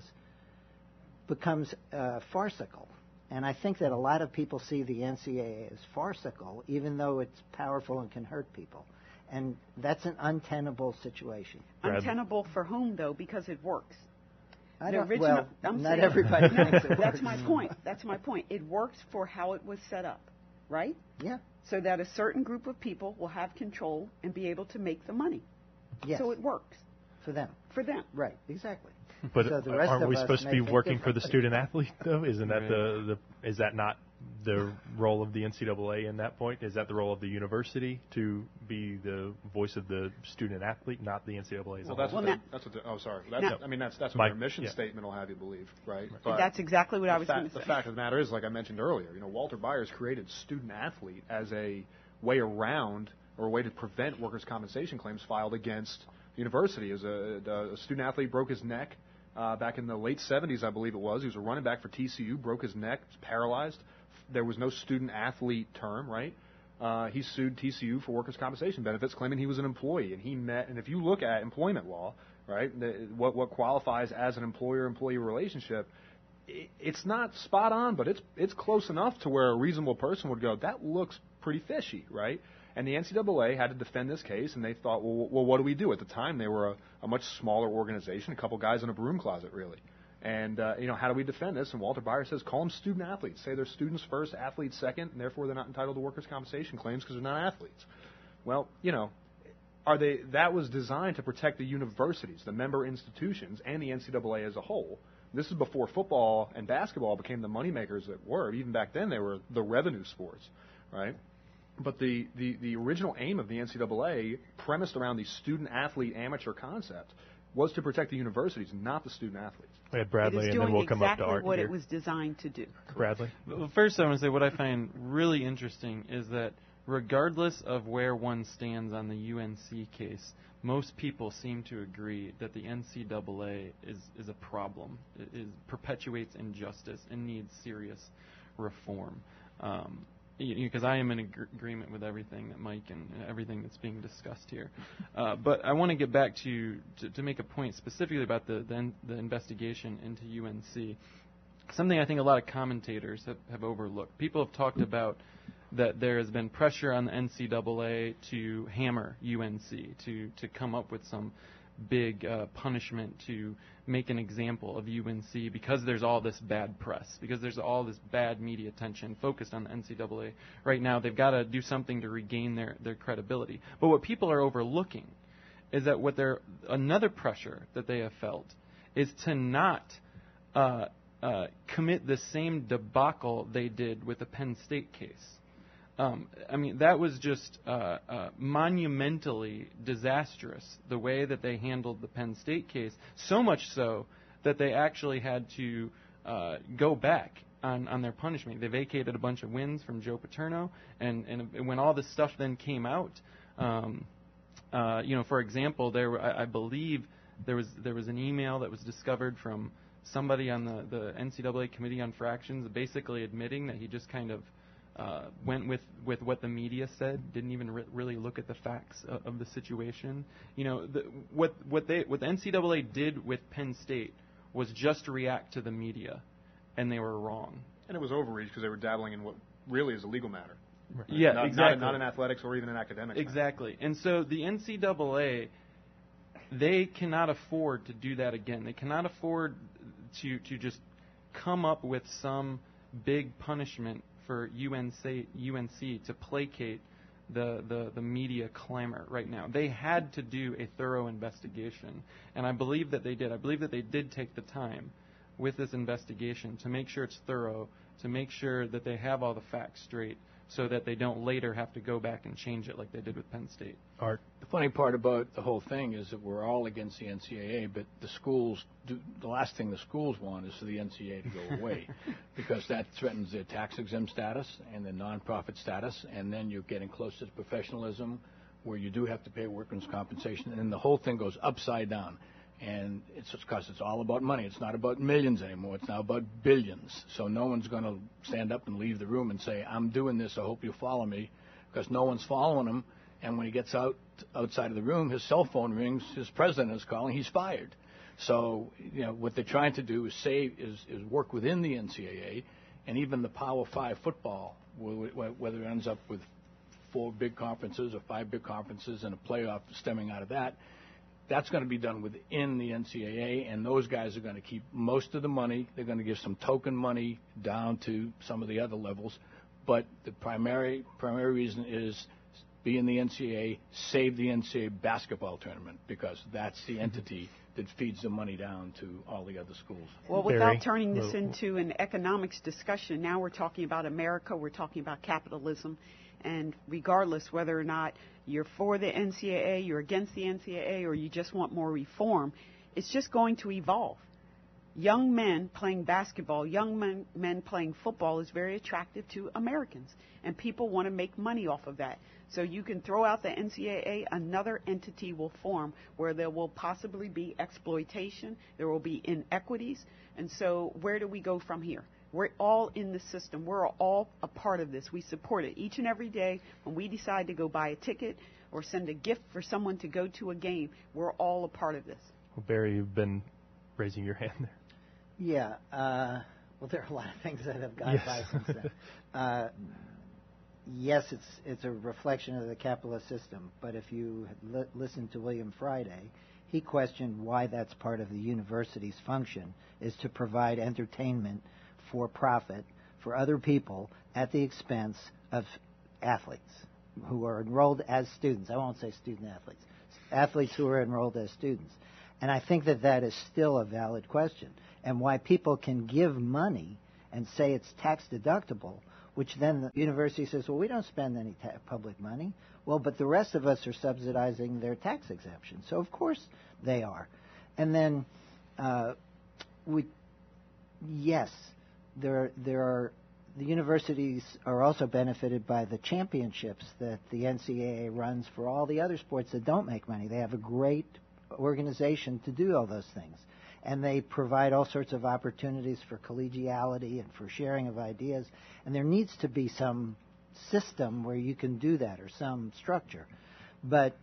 becomes uh, farcical. And I think that a lot of people see the N C double A as farcical, even though it's powerful and can hurt people. And that's an untenable situation. Untenable for whom, though? Because it works. I the don't, original, well, I'm not saying, everybody no, thinks it works. That's my point. That's my point. It works for how it was set up, right? Yeah. So that a certain group of people will have control and be able to make the money. Yes. So it works. For them. For them. Right, exactly. But so the rest aren't of we us supposed to be working for the student athlete, though? Isn't that Right. the, the is that not the role of the N C double A in that point? Is that the role of the university to be the voice of the student athlete, not the N C double A as well, a that's whole? what they, that's what they, oh sorry that's, now, I mean that's that's what my, their mission yeah. statement will have you believe, right? right. But that's exactly what I was fa- going to say. The fact of the matter is, like I mentioned earlier, you know, Walter Byers created student athlete as a way around or a way to prevent workers' compensation claims filed against the university. As a, a student athlete broke his neck uh, back in the late seventies, I believe it was. He was a running back for T C U, broke his neck, was paralyzed. There was no student athlete term, right? Uh, he sued T C U for workers' compensation benefits, claiming he was an employee, and he met. And if you look at employment law, right, the, what what qualifies as an employer-employee relationship, it, it's not spot on, but it's it's close enough to where a reasonable person would go, that looks pretty fishy, right? And the N C double A had to defend this case, and they thought, well, well what do we do? At the time, they were a, a much smaller organization, a couple guys in a broom closet, really. And, uh, you know, how do we defend this? And Walter Byers says, call them student athletes. Say they're students first, athletes second, and therefore they're not entitled to workers' compensation claims because they're not athletes. Well, you know, are they? That was designed to protect the universities, the member institutions, and the N C double A as a whole. This is before football and basketball became the moneymakers that were. Even back then, they were the revenue sports, right? But the, the, the original aim of the N C double A, premised around the student-athlete amateur concept, was to protect the universities, not the student-athletes. We had Bradley, and then we'll come exactly up to Art what here. it was designed to do. Bradley? Well, first, I want to say what I find really interesting is that regardless of where one stands on the U N C case, most people seem to agree that the N C double A is, is a problem. It is, perpetuates injustice and needs serious reform. Um, because I am in ag- agreement with everything that Mike and everything that's being discussed here. Uh, but I want to get back to, to to make a point specifically about the, the the investigation into U N C. Something I think a lot of commentators have, have overlooked. People have talked about that there has been pressure on the N C double A to hammer U N C, to, to come up with some big uh, punishment to make an example of U N C because there's all this bad press, because there's all this bad media attention focused on the N C double A. Right now, they've got to do something to regain their, their credibility. But what people are overlooking is that what they're, another pressure that they have felt is to not uh, uh, commit the same debacle they did with the Penn State case. Um, I mean, that was just uh, uh, monumentally disastrous, the way that they handled the Penn State case, so much so that they actually had to uh, go back on, on their punishment. They vacated a bunch of wins from Joe Paterno, and, and when all this stuff then came out, um, uh, you know, for example, there were, I, I believe there was there was an email that was discovered from somebody on the, the N C double A Committee on Fractions, basically admitting that he just kind of Uh, went with, with what the media said, didn't even re- really look at the facts of, of the situation. You know, the, what what they what the N C double A did with Penn State was just react to the media, and they were wrong. And it was overreach because they were dabbling in what really is a legal matter. Right. Yeah, not, exactly. Not, not in athletics or even in academics. Exactly. Matter. And so the N C double A, they cannot afford to do that again. They cannot afford to to just come up with some big punishment for U N C, U N C to placate the, the, the media clamor right now. They had to do a thorough investigation, and I believe that they did. I believe that they did take the time with this investigation to make sure it's thorough, to make sure that they have all the facts straight, so that they don't later have to go back and change it like they did with Penn State. Art. The funny part about the whole thing is that we're all against the N C double A, but the schools do, the last thing the schools want is for the N C double A to go away because that threatens their tax-exempt status and their nonprofit status, and then you're getting close to professionalism where you do have to pay workers' compensation, and then the whole thing goes upside down. And it's because it's all about money. It's not about millions anymore. It's now about billions. So no one's going to stand up and leave the room and say, I'm doing this, I hope you follow me, because no one's following him. And when he gets out outside of the room, his cell phone rings, his president is calling, he's fired. So, you know, what they're trying to do is save, is, is work within the N C double A, and even the Power Five football, whether it ends up with four big conferences or five big conferences and a playoff stemming out of that, that's going to be done within the N C double A, and those guys are going to keep most of the money. They're going to give some token money down to some of the other levels, but the primary primary reason is be in the N C double A, save the N C double A basketball tournament, because that's the entity that feeds the money down to all the other schools. Well, without turning this into an economics discussion, now we're talking about America, we're talking about capitalism. And regardless whether or not you're for the N C double A, you're against the N C double A, or you just want more reform, it's just going to evolve. Young men playing basketball, young men, men playing football is very attractive to Americans. And people want to make money off of that. So you can throw out the N C double A, another entity will form where there will possibly be exploitation, there will be inequities. And so where do we go from here? We're all in the system. We're all a part of this. We support it each and every day. When we decide to go buy a ticket or send a gift for someone to go to a game, we're all a part of this. Well, Barry, you've been raising your hand there. Yeah. Uh, well, there are a lot of things that have gone yes. by since then. Uh, yes, it's it's a reflection of the capitalist system. But if you li- listen to William Friday, he questioned why that's part of the university's function, is to provide entertainment for profit for other people at the expense of athletes who are enrolled as students. I won't say student athletes. Athletes who are enrolled as students. And I think that that is still a valid question. And why people can give money and say it's tax deductible which then the university says, well, we don't spend any ta- public money. Well, but the rest of us are subsidizing their tax exemption. So, of course, they are. And then, uh, we, yes, there, there are, the universities are also benefited by the championships that the N C double A runs for all the other sports that don't make money. They have a great organization to do all those things. And they provide all sorts of opportunities for collegiality and for sharing of ideas. And there needs to be some system where you can do that, or some structure. But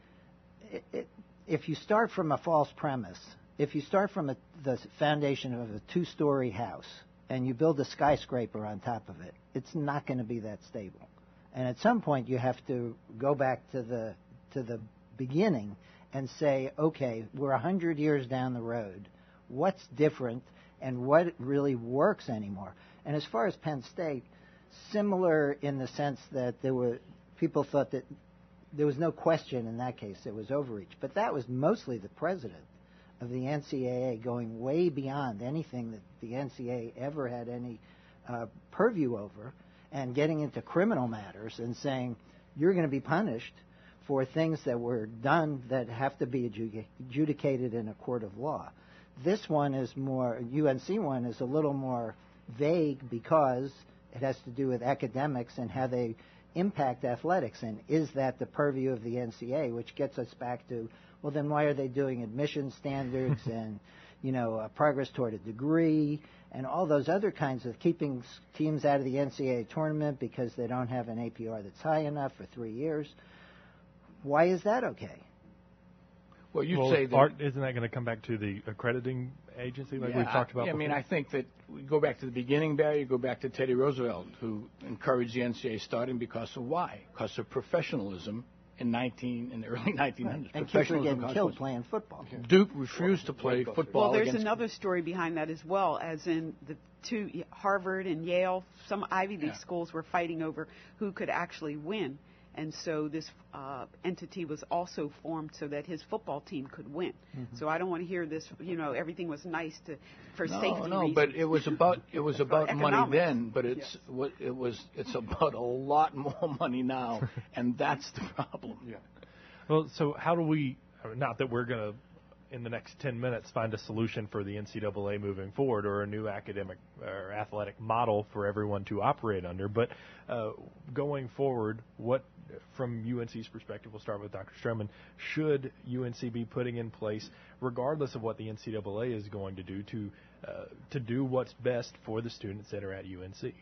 it, it, if you start from a false premise, if you start from a, the foundation of a two-story house and you build a skyscraper on top of it, it's not going to be that stable. And at some point you have to go back to the to the beginning and say, okay, we're a hundred years down the road. What's different and what really works anymore? And as far as Penn State, similar in the sense that there were people thought that there was no question in that case it was overreach, but that was mostly the president of the N C double A going way beyond anything that the N C double A ever had any uh, purview over, and getting into criminal matters and saying you're going to be punished for things that were done that have to be adjudicated in a court of law. This one is more, U N C one is a little more vague because it has to do with academics and how they impact athletics. And is that the purview of the N C double A, which gets us back to, well, then why are they doing admission standards and, you know, uh, progress toward a degree and all those other kinds of keeping teams out of the N C double A tournament because they don't have an A P R that's high enough for three years? Why is that okay? Well, you'd well, say that... Art, isn't that going to come back to the accrediting agency like yeah, we've talked about I, I before? mean, I think that we go back to the beginning, Barry, you go back to Teddy Roosevelt, who encouraged the N C double A starting because of why? Because of professionalism in nineteen in the early nineteen hundreds. Right. And kids were getting killed playing football. Duke refused to play football. Well, there's against another story behind that as well, as in the two, Harvard and Yale, some Ivy League yeah. schools were fighting over who could actually win. And so this uh, entity was also formed so that his football team could win. Mm-hmm. So I don't want to hear this, you know, everything was nice to for no, safety no, reasons. but it was about it was about money then, but it's yes. what it was it's about a lot more money now, and that's the problem. Yeah. Well, so how do we, not that we're going to, in the next ten minutes, find a solution for the N C double A moving forward or a new academic or athletic model for everyone to operate under, but uh, going forward, what, from U N C's perspective, we'll start with Doctor Stroman, should U N C be putting in place, regardless of what the N C double A is going to do, to uh, to do what's best for the students that are at U N C?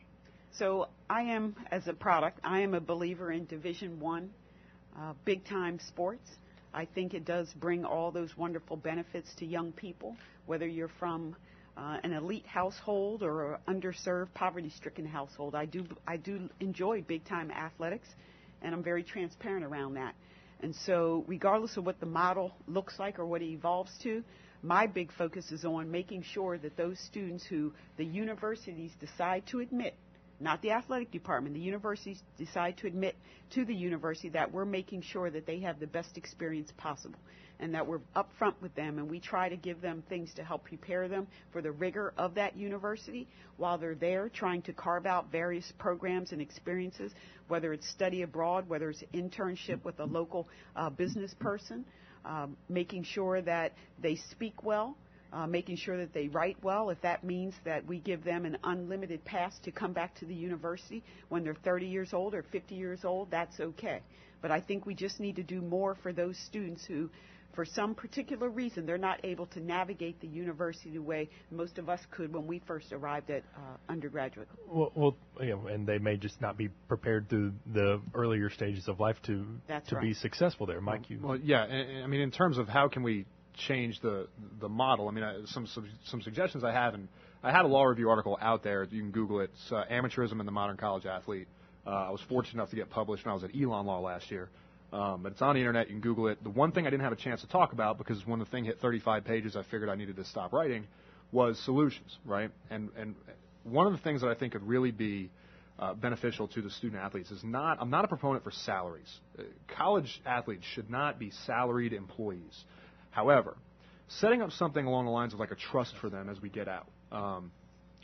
So I am, as a product, I am a believer in Division One, uh, big-time sports. I think it does bring all those wonderful benefits to young people, whether you're from uh, an elite household or an underserved, poverty-stricken household. I do I do enjoy big-time athletics, and I'm very transparent around that. And so regardless of what the model looks like or what it evolves to, my big focus is on making sure that those students who the universities decide to admit, not the athletic department, the universities decide to admit to the university that we're making sure that they have the best experience possible and that we're upfront with them and we try to give them things to help prepare them for the rigor of that university while they're there trying to carve out various programs and experiences, whether it's study abroad, whether it's internship with a local uh, business person, um, making sure that they speak well, Uh, making sure that they write well. If that means that we give them an unlimited pass to come back to the university when they're thirty years old or fifty years old, that's okay. But I think we just need to do more for those students who, for some particular reason, they're not able to navigate the university the way most of us could when we first arrived at uh, undergraduate. Well, well you know, and they may just not be prepared through the earlier stages of life to That's to right. be successful there. Mike, you... Well, yeah, and, I mean, in terms of how can we change the the model. I mean, I, some, some some suggestions I have, and I had a law review article out there. You can Google it. It's uh, Amateurism in the Modern College Athlete. Uh, I was fortunate enough to get published when I was at Elon Law last year. Um, but it's on the internet. You can Google it. The one thing I didn't have a chance to talk about, because when the thing hit thirty-five pages, I figured I needed to stop writing, was solutions, right? And and one of the things that I think could really be uh, beneficial to the student athletes is not, I'm not a proponent for salaries. Uh, college athletes should not be salaried employees. However, setting up something along the lines of like a trust for them as we get out. Um,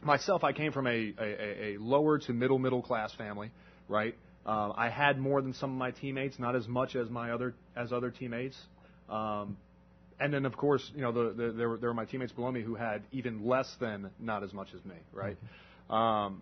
myself, I came from a, a, a lower to middle middle class family, right? Um, I had more than some of my teammates, not as much as my other as other teammates. Um, and then, of course, you know, the, the, there were there were my teammates below me who had even less than not as much as me, right? Mm-hmm. Um,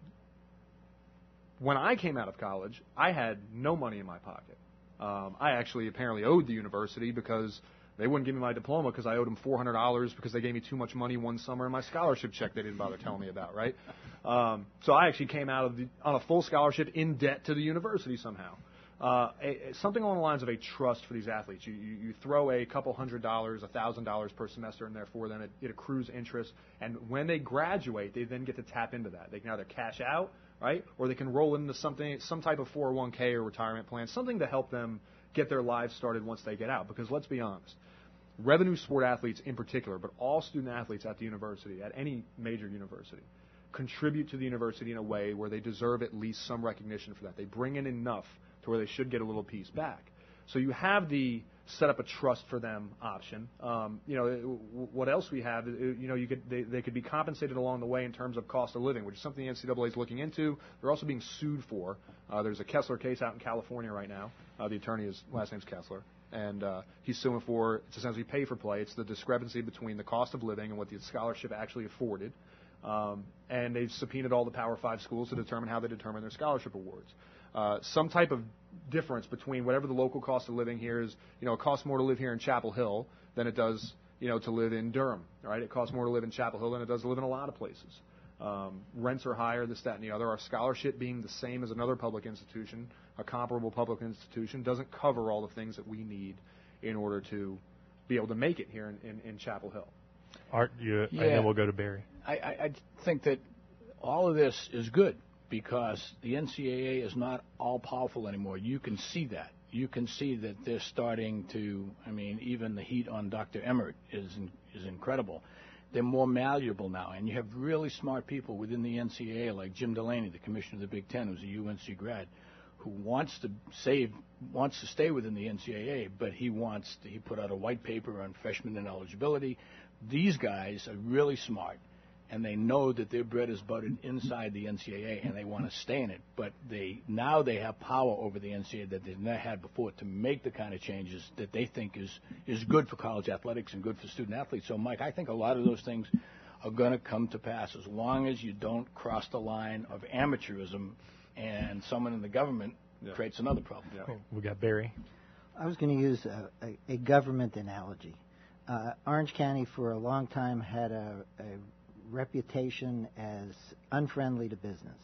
when I came out of college, I had no money in my pocket. Um, I actually apparently owed the university because they wouldn't give me my diploma because I owed them four hundred dollars because they gave me too much money one summer in my scholarship check they didn't bother telling me about, right? Um, so I actually came out of the, on a full scholarship in debt to the university somehow. Uh, a, a, something along the lines of a trust for these athletes. You, you, you throw a couple hundred dollars, a thousand dollars per semester in there for them. It, it accrues interest. And when they graduate, they then get to tap into that. They can either cash out, right, or they can roll into something, some type of four oh one k or retirement plan, something to help them get their lives started once they get out. Because let's be honest, revenue sport athletes in particular, but all student athletes at the university, at any major university, contribute to the university in a way where they deserve at least some recognition for that. They bring in enough to where they should get a little piece back. So you have the set up a trust for them option. Um, you know, what else we have, you know, you could they, they could be compensated along the way in terms of cost of living, which is something the N C double A is looking into. They're also being sued for. Uh, there's a Kessler case out in California right now. Uh, the attorney, his last name's Kessler. And uh, he's suing for, it's essentially pay for play. It's the discrepancy between the cost of living and what the scholarship actually afforded. Um, and they've subpoenaed all the Power Five schools to determine how they determine their scholarship awards. Uh, some type of difference between whatever the local cost of living here is. You know, it costs more to live here in Chapel Hill than it does, you know, to live in Durham, right? It costs more to live in Chapel Hill than it does to live in a lot of places. Um, rents are higher, this, that, and the other. Our scholarship being the same as another public institution, a comparable public institution, doesn't cover all the things that we need in order to be able to make it here in, in, in Chapel Hill. Art, you, yeah. and then we'll go to Barry. I, I, I think that all of this is good because the N C double A is not all-powerful anymore. You can see that. You can see that they're starting to, I mean, even the heat on Doctor Emmert is is incredible. They're more malleable now, and you have really smart people within the N C double A, like Jim Delaney, the commissioner of the Big Ten, who's a U N C grad, who wants to save, wants to stay within the N C double A, but he wants to, he put out a white paper on freshmen ineligibility. These guys are really smart, and they know that their bread is buttered inside the N C double A, and they want to stay in it. But they now they have power over the N C double A that they've never had before to make the kind of changes that they think is is good for college athletics and good for student athletes. So, Mike, I think a lot of those things are going to come to pass as long as you don't cross the line of amateurism and someone in the government yeah. creates another problem. Yeah. We got Barry. I was going to use a, a, a government analogy. Uh, Orange County for a long time had a, a reputation as unfriendly to business.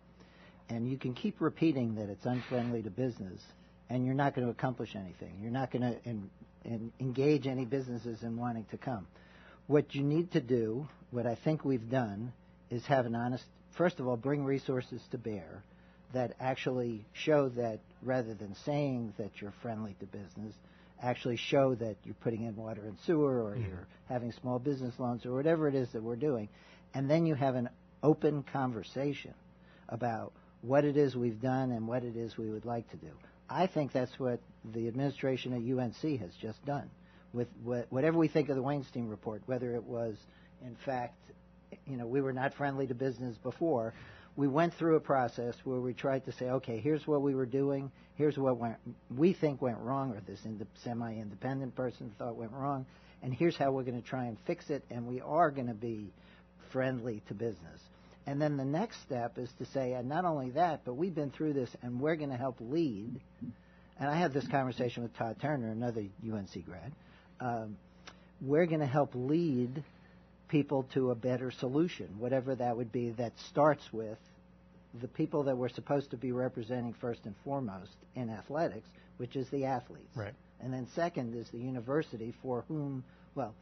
And you can keep repeating that it's unfriendly to business, and you're not going to accomplish anything. You're not going to en- en- engage any businesses in wanting to come. What you need to do, what I think we've done, is have an honest, first of all, bring resources to bear that actually show that rather than saying that you're friendly to business, actually show that you're putting in water and sewer or mm-hmm. you're having small business loans or whatever it is that we're doing. And then you have an open conversation about what it is we've done and what it is we would like to do. I think that's what the administration at U N C has just done. With wh- whatever we think of the Weinstein report, whether it was, in fact, you know, we were not friendly to business before, we went through a process where we tried to say, okay, here's what we were doing, here's what went, we think went wrong, or this ind- semi-independent person thought went wrong, and here's how we're going to try and fix it, and we are going to be friendly to business. And then the next step is to say, and not only that, but we've been through this, and we're going to help lead. And I had this conversation with Todd Turner, another U N C grad. Um, we're going to help lead people to a better solution, whatever that would be, that starts with the people that we're supposed to be representing first and foremost in athletics, which is the athletes. Right. And then second is the university for whom, well,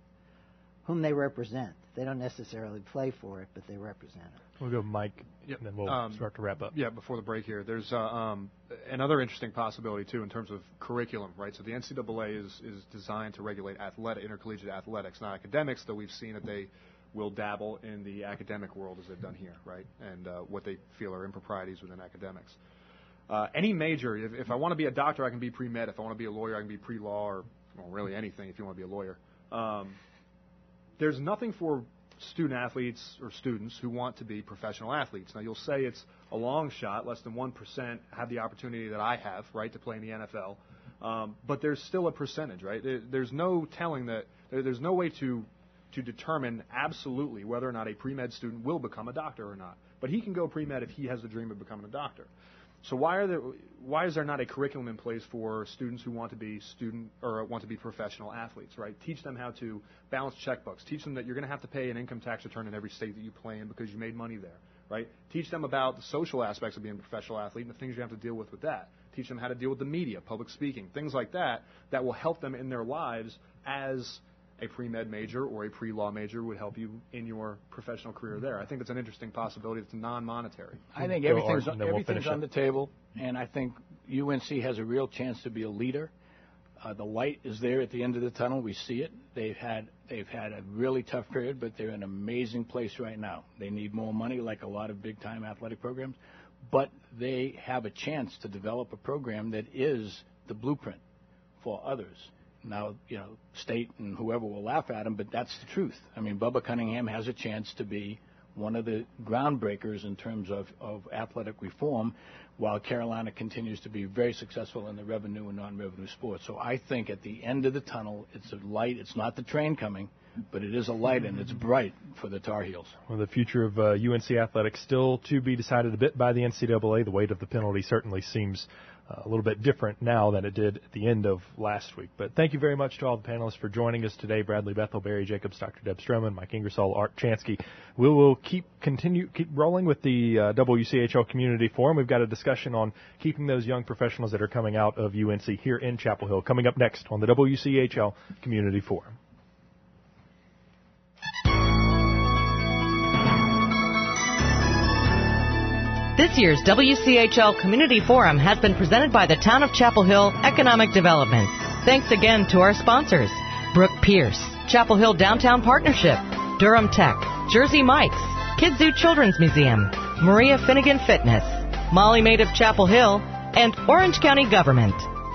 whom they represent. They don't necessarily play for it, but they represent it. We'll go Mike, yep. and then we'll um, start to wrap up. Yeah, before the break here, there's uh, um, another interesting possibility, too, in terms of curriculum, right? So the N C double A is, is designed to regulate athletic, intercollegiate athletics, not academics, though we've seen that they will dabble in the academic world as they've done here, right, and uh, what they feel are improprieties within academics. Uh, any major, if, if I want to be a doctor, I can be pre-med. If I want to be a lawyer, I can be pre-law, or well, really anything if you want to be a lawyer. Um, there's nothing for student athletes or students who want to be professional athletes. Now, you'll say it's a long shot. Less than one percent have the opportunity that I have, right, to play in the N F L. Um, but there's still a percentage, right? There, there's no telling that there, there's no way to to determine absolutely whether or not a pre-med student will become a doctor or not. But he can go pre-med if he has the dream of becoming a doctor. So why are there why is there not a curriculum in place for students who want to be student or want to be professional athletes, right? Teach them how to balance checkbooks. Teach them that you're going to have to pay an income tax return in every state that you play in because you made money there, right? Teach them about the social aspects of being a professional athlete and the things you have to deal with with that. Teach them how to deal with the media, public speaking, things like that that will help them in their lives as a pre-med major or a pre-law major would help you in your professional career there. I think it's an interesting possibility that's non-monetary. I think everything's, everything's on the table, and I think U N C has a real chance to be a leader. Uh, the light is there at the end of the tunnel. We see it. They've had they've had a really tough period, but they're in an amazing place right now. They need more money, like a lot of big-time athletic programs, but they have a chance to develop a program that is the blueprint for others. Now, you know, state and whoever will laugh at him, but that's the truth. I mean, Bubba Cunningham has a chance to be one of the groundbreakers in terms of, of athletic reform, while Carolina continues to be very successful in the revenue and non-revenue sports. So I think at the end of the tunnel, it's a light. It's not the train coming, but it is a light, and it's bright for the Tar Heels. Well, the future of uh, U N C athletics still to be decided a bit by the N C double A. The weight of the penalty certainly seems Uh, a little bit different now than it did at the end of last week. But thank you very much to all the panelists for joining us today. Bradley Bethel, Barry Jacobs, Doctor Deb Stroman, Mike Ingersoll, Art Chansky. We will keep continue keep rolling with the uh, W C H L Community Forum. We've got a discussion on keeping those young professionals that are coming out of U N C here in Chapel Hill coming up next on the W C H L Community Forum. This year's W C H L Community Forum has been presented by the Town of Chapel Hill Economic Development. Thanks again to our sponsors, Brooke Pierce, Chapel Hill Downtown Partnership, Durham Tech, Jersey Mike's, Kidzu Children's Museum, Maria Finnegan Fitness, Molly Maid of Chapel Hill, and Orange County Government.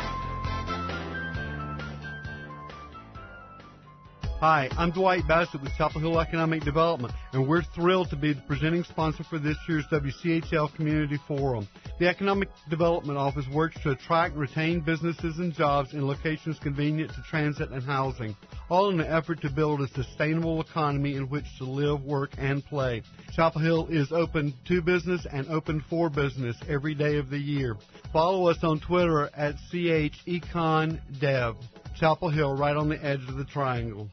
Hi, I'm Dwight Bassett with Chapel Hill Economic Development, and we're thrilled to be the presenting sponsor for this year's W C H L Community Forum. The Economic Development Office works to attract and retain businesses and jobs in locations convenient to transit and housing, all in an effort to build a sustainable economy in which to live, work, and play. Chapel Hill is open to business and open for business every day of the year. Follow us on Twitter at C H Econ Dev. Chapel Hill, right on the edge of the triangle.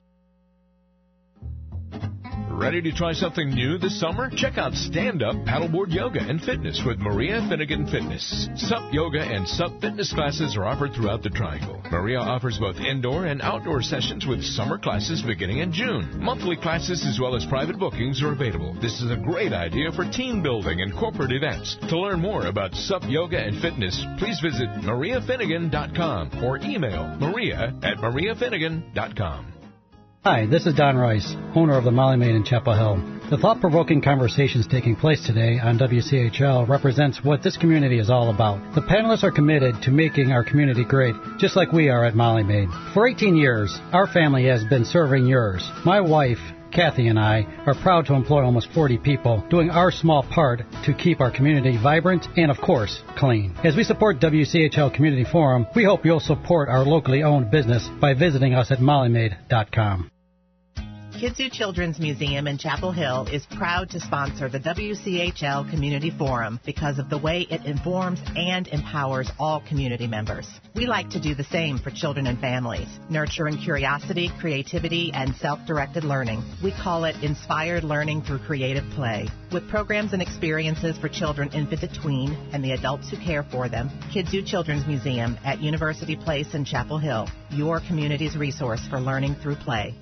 Ready to try something new this summer? Check out stand-up paddleboard yoga and fitness with Maria Finnegan Fitness. S U P yoga and S U P fitness classes are offered throughout the Triangle. Maria offers both indoor and outdoor sessions with summer classes beginning in June. Monthly classes as well as private bookings are available. This is a great idea for team building and corporate events. To learn more about S U P yoga and fitness, please visit maria finnegan dot com or email maria at maria finnegan dot com. Hi, this is Don Rice, owner of the Molly Maid in Chapel Hill. The thought-provoking conversations taking place today on W C H L represents what this community is all about. The panelists are committed to making our community great, just like we are at Molly Maid. For eighteen years, our family has been serving yours. My wife, Kathy, and I are proud to employ almost forty people, doing our small part to keep our community vibrant and, of course, clean. As we support W C H L Community Forum, we hope you'll support our locally owned business by visiting us at molly maid dot com. Kidzu Children's Museum in Chapel Hill is proud to sponsor the W C H L Community Forum because of the way it informs and empowers all community members. We like to do the same for children and families, nurturing curiosity, creativity, and self-directed learning. We call it inspired learning through creative play. With programs and experiences for children infant to tween and the adults who care for them, Kidzu Children's Museum at University Place in Chapel Hill, your community's resource for learning through play.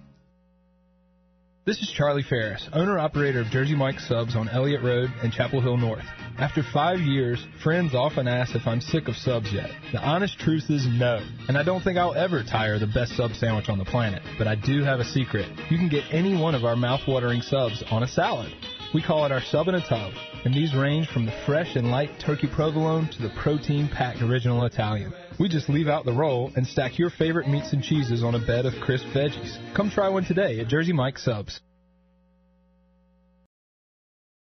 This is Charlie Ferris, owner-operator of Jersey Mike's Subs on Elliott Road and Chapel Hill North. After five years, friends often ask if I'm sick of subs yet. The honest truth is no, and I don't think I'll ever tire of the best sub sandwich on the planet. But I do have a secret. You can get any one of our mouth-watering subs on a salad. We call it our sub in a tub, and these range from the fresh and light turkey provolone to the protein-packed original Italian. We just leave out the roll and stack your favorite meats and cheeses on a bed of crisp veggies. Come try one today at Jersey Mike's Subs.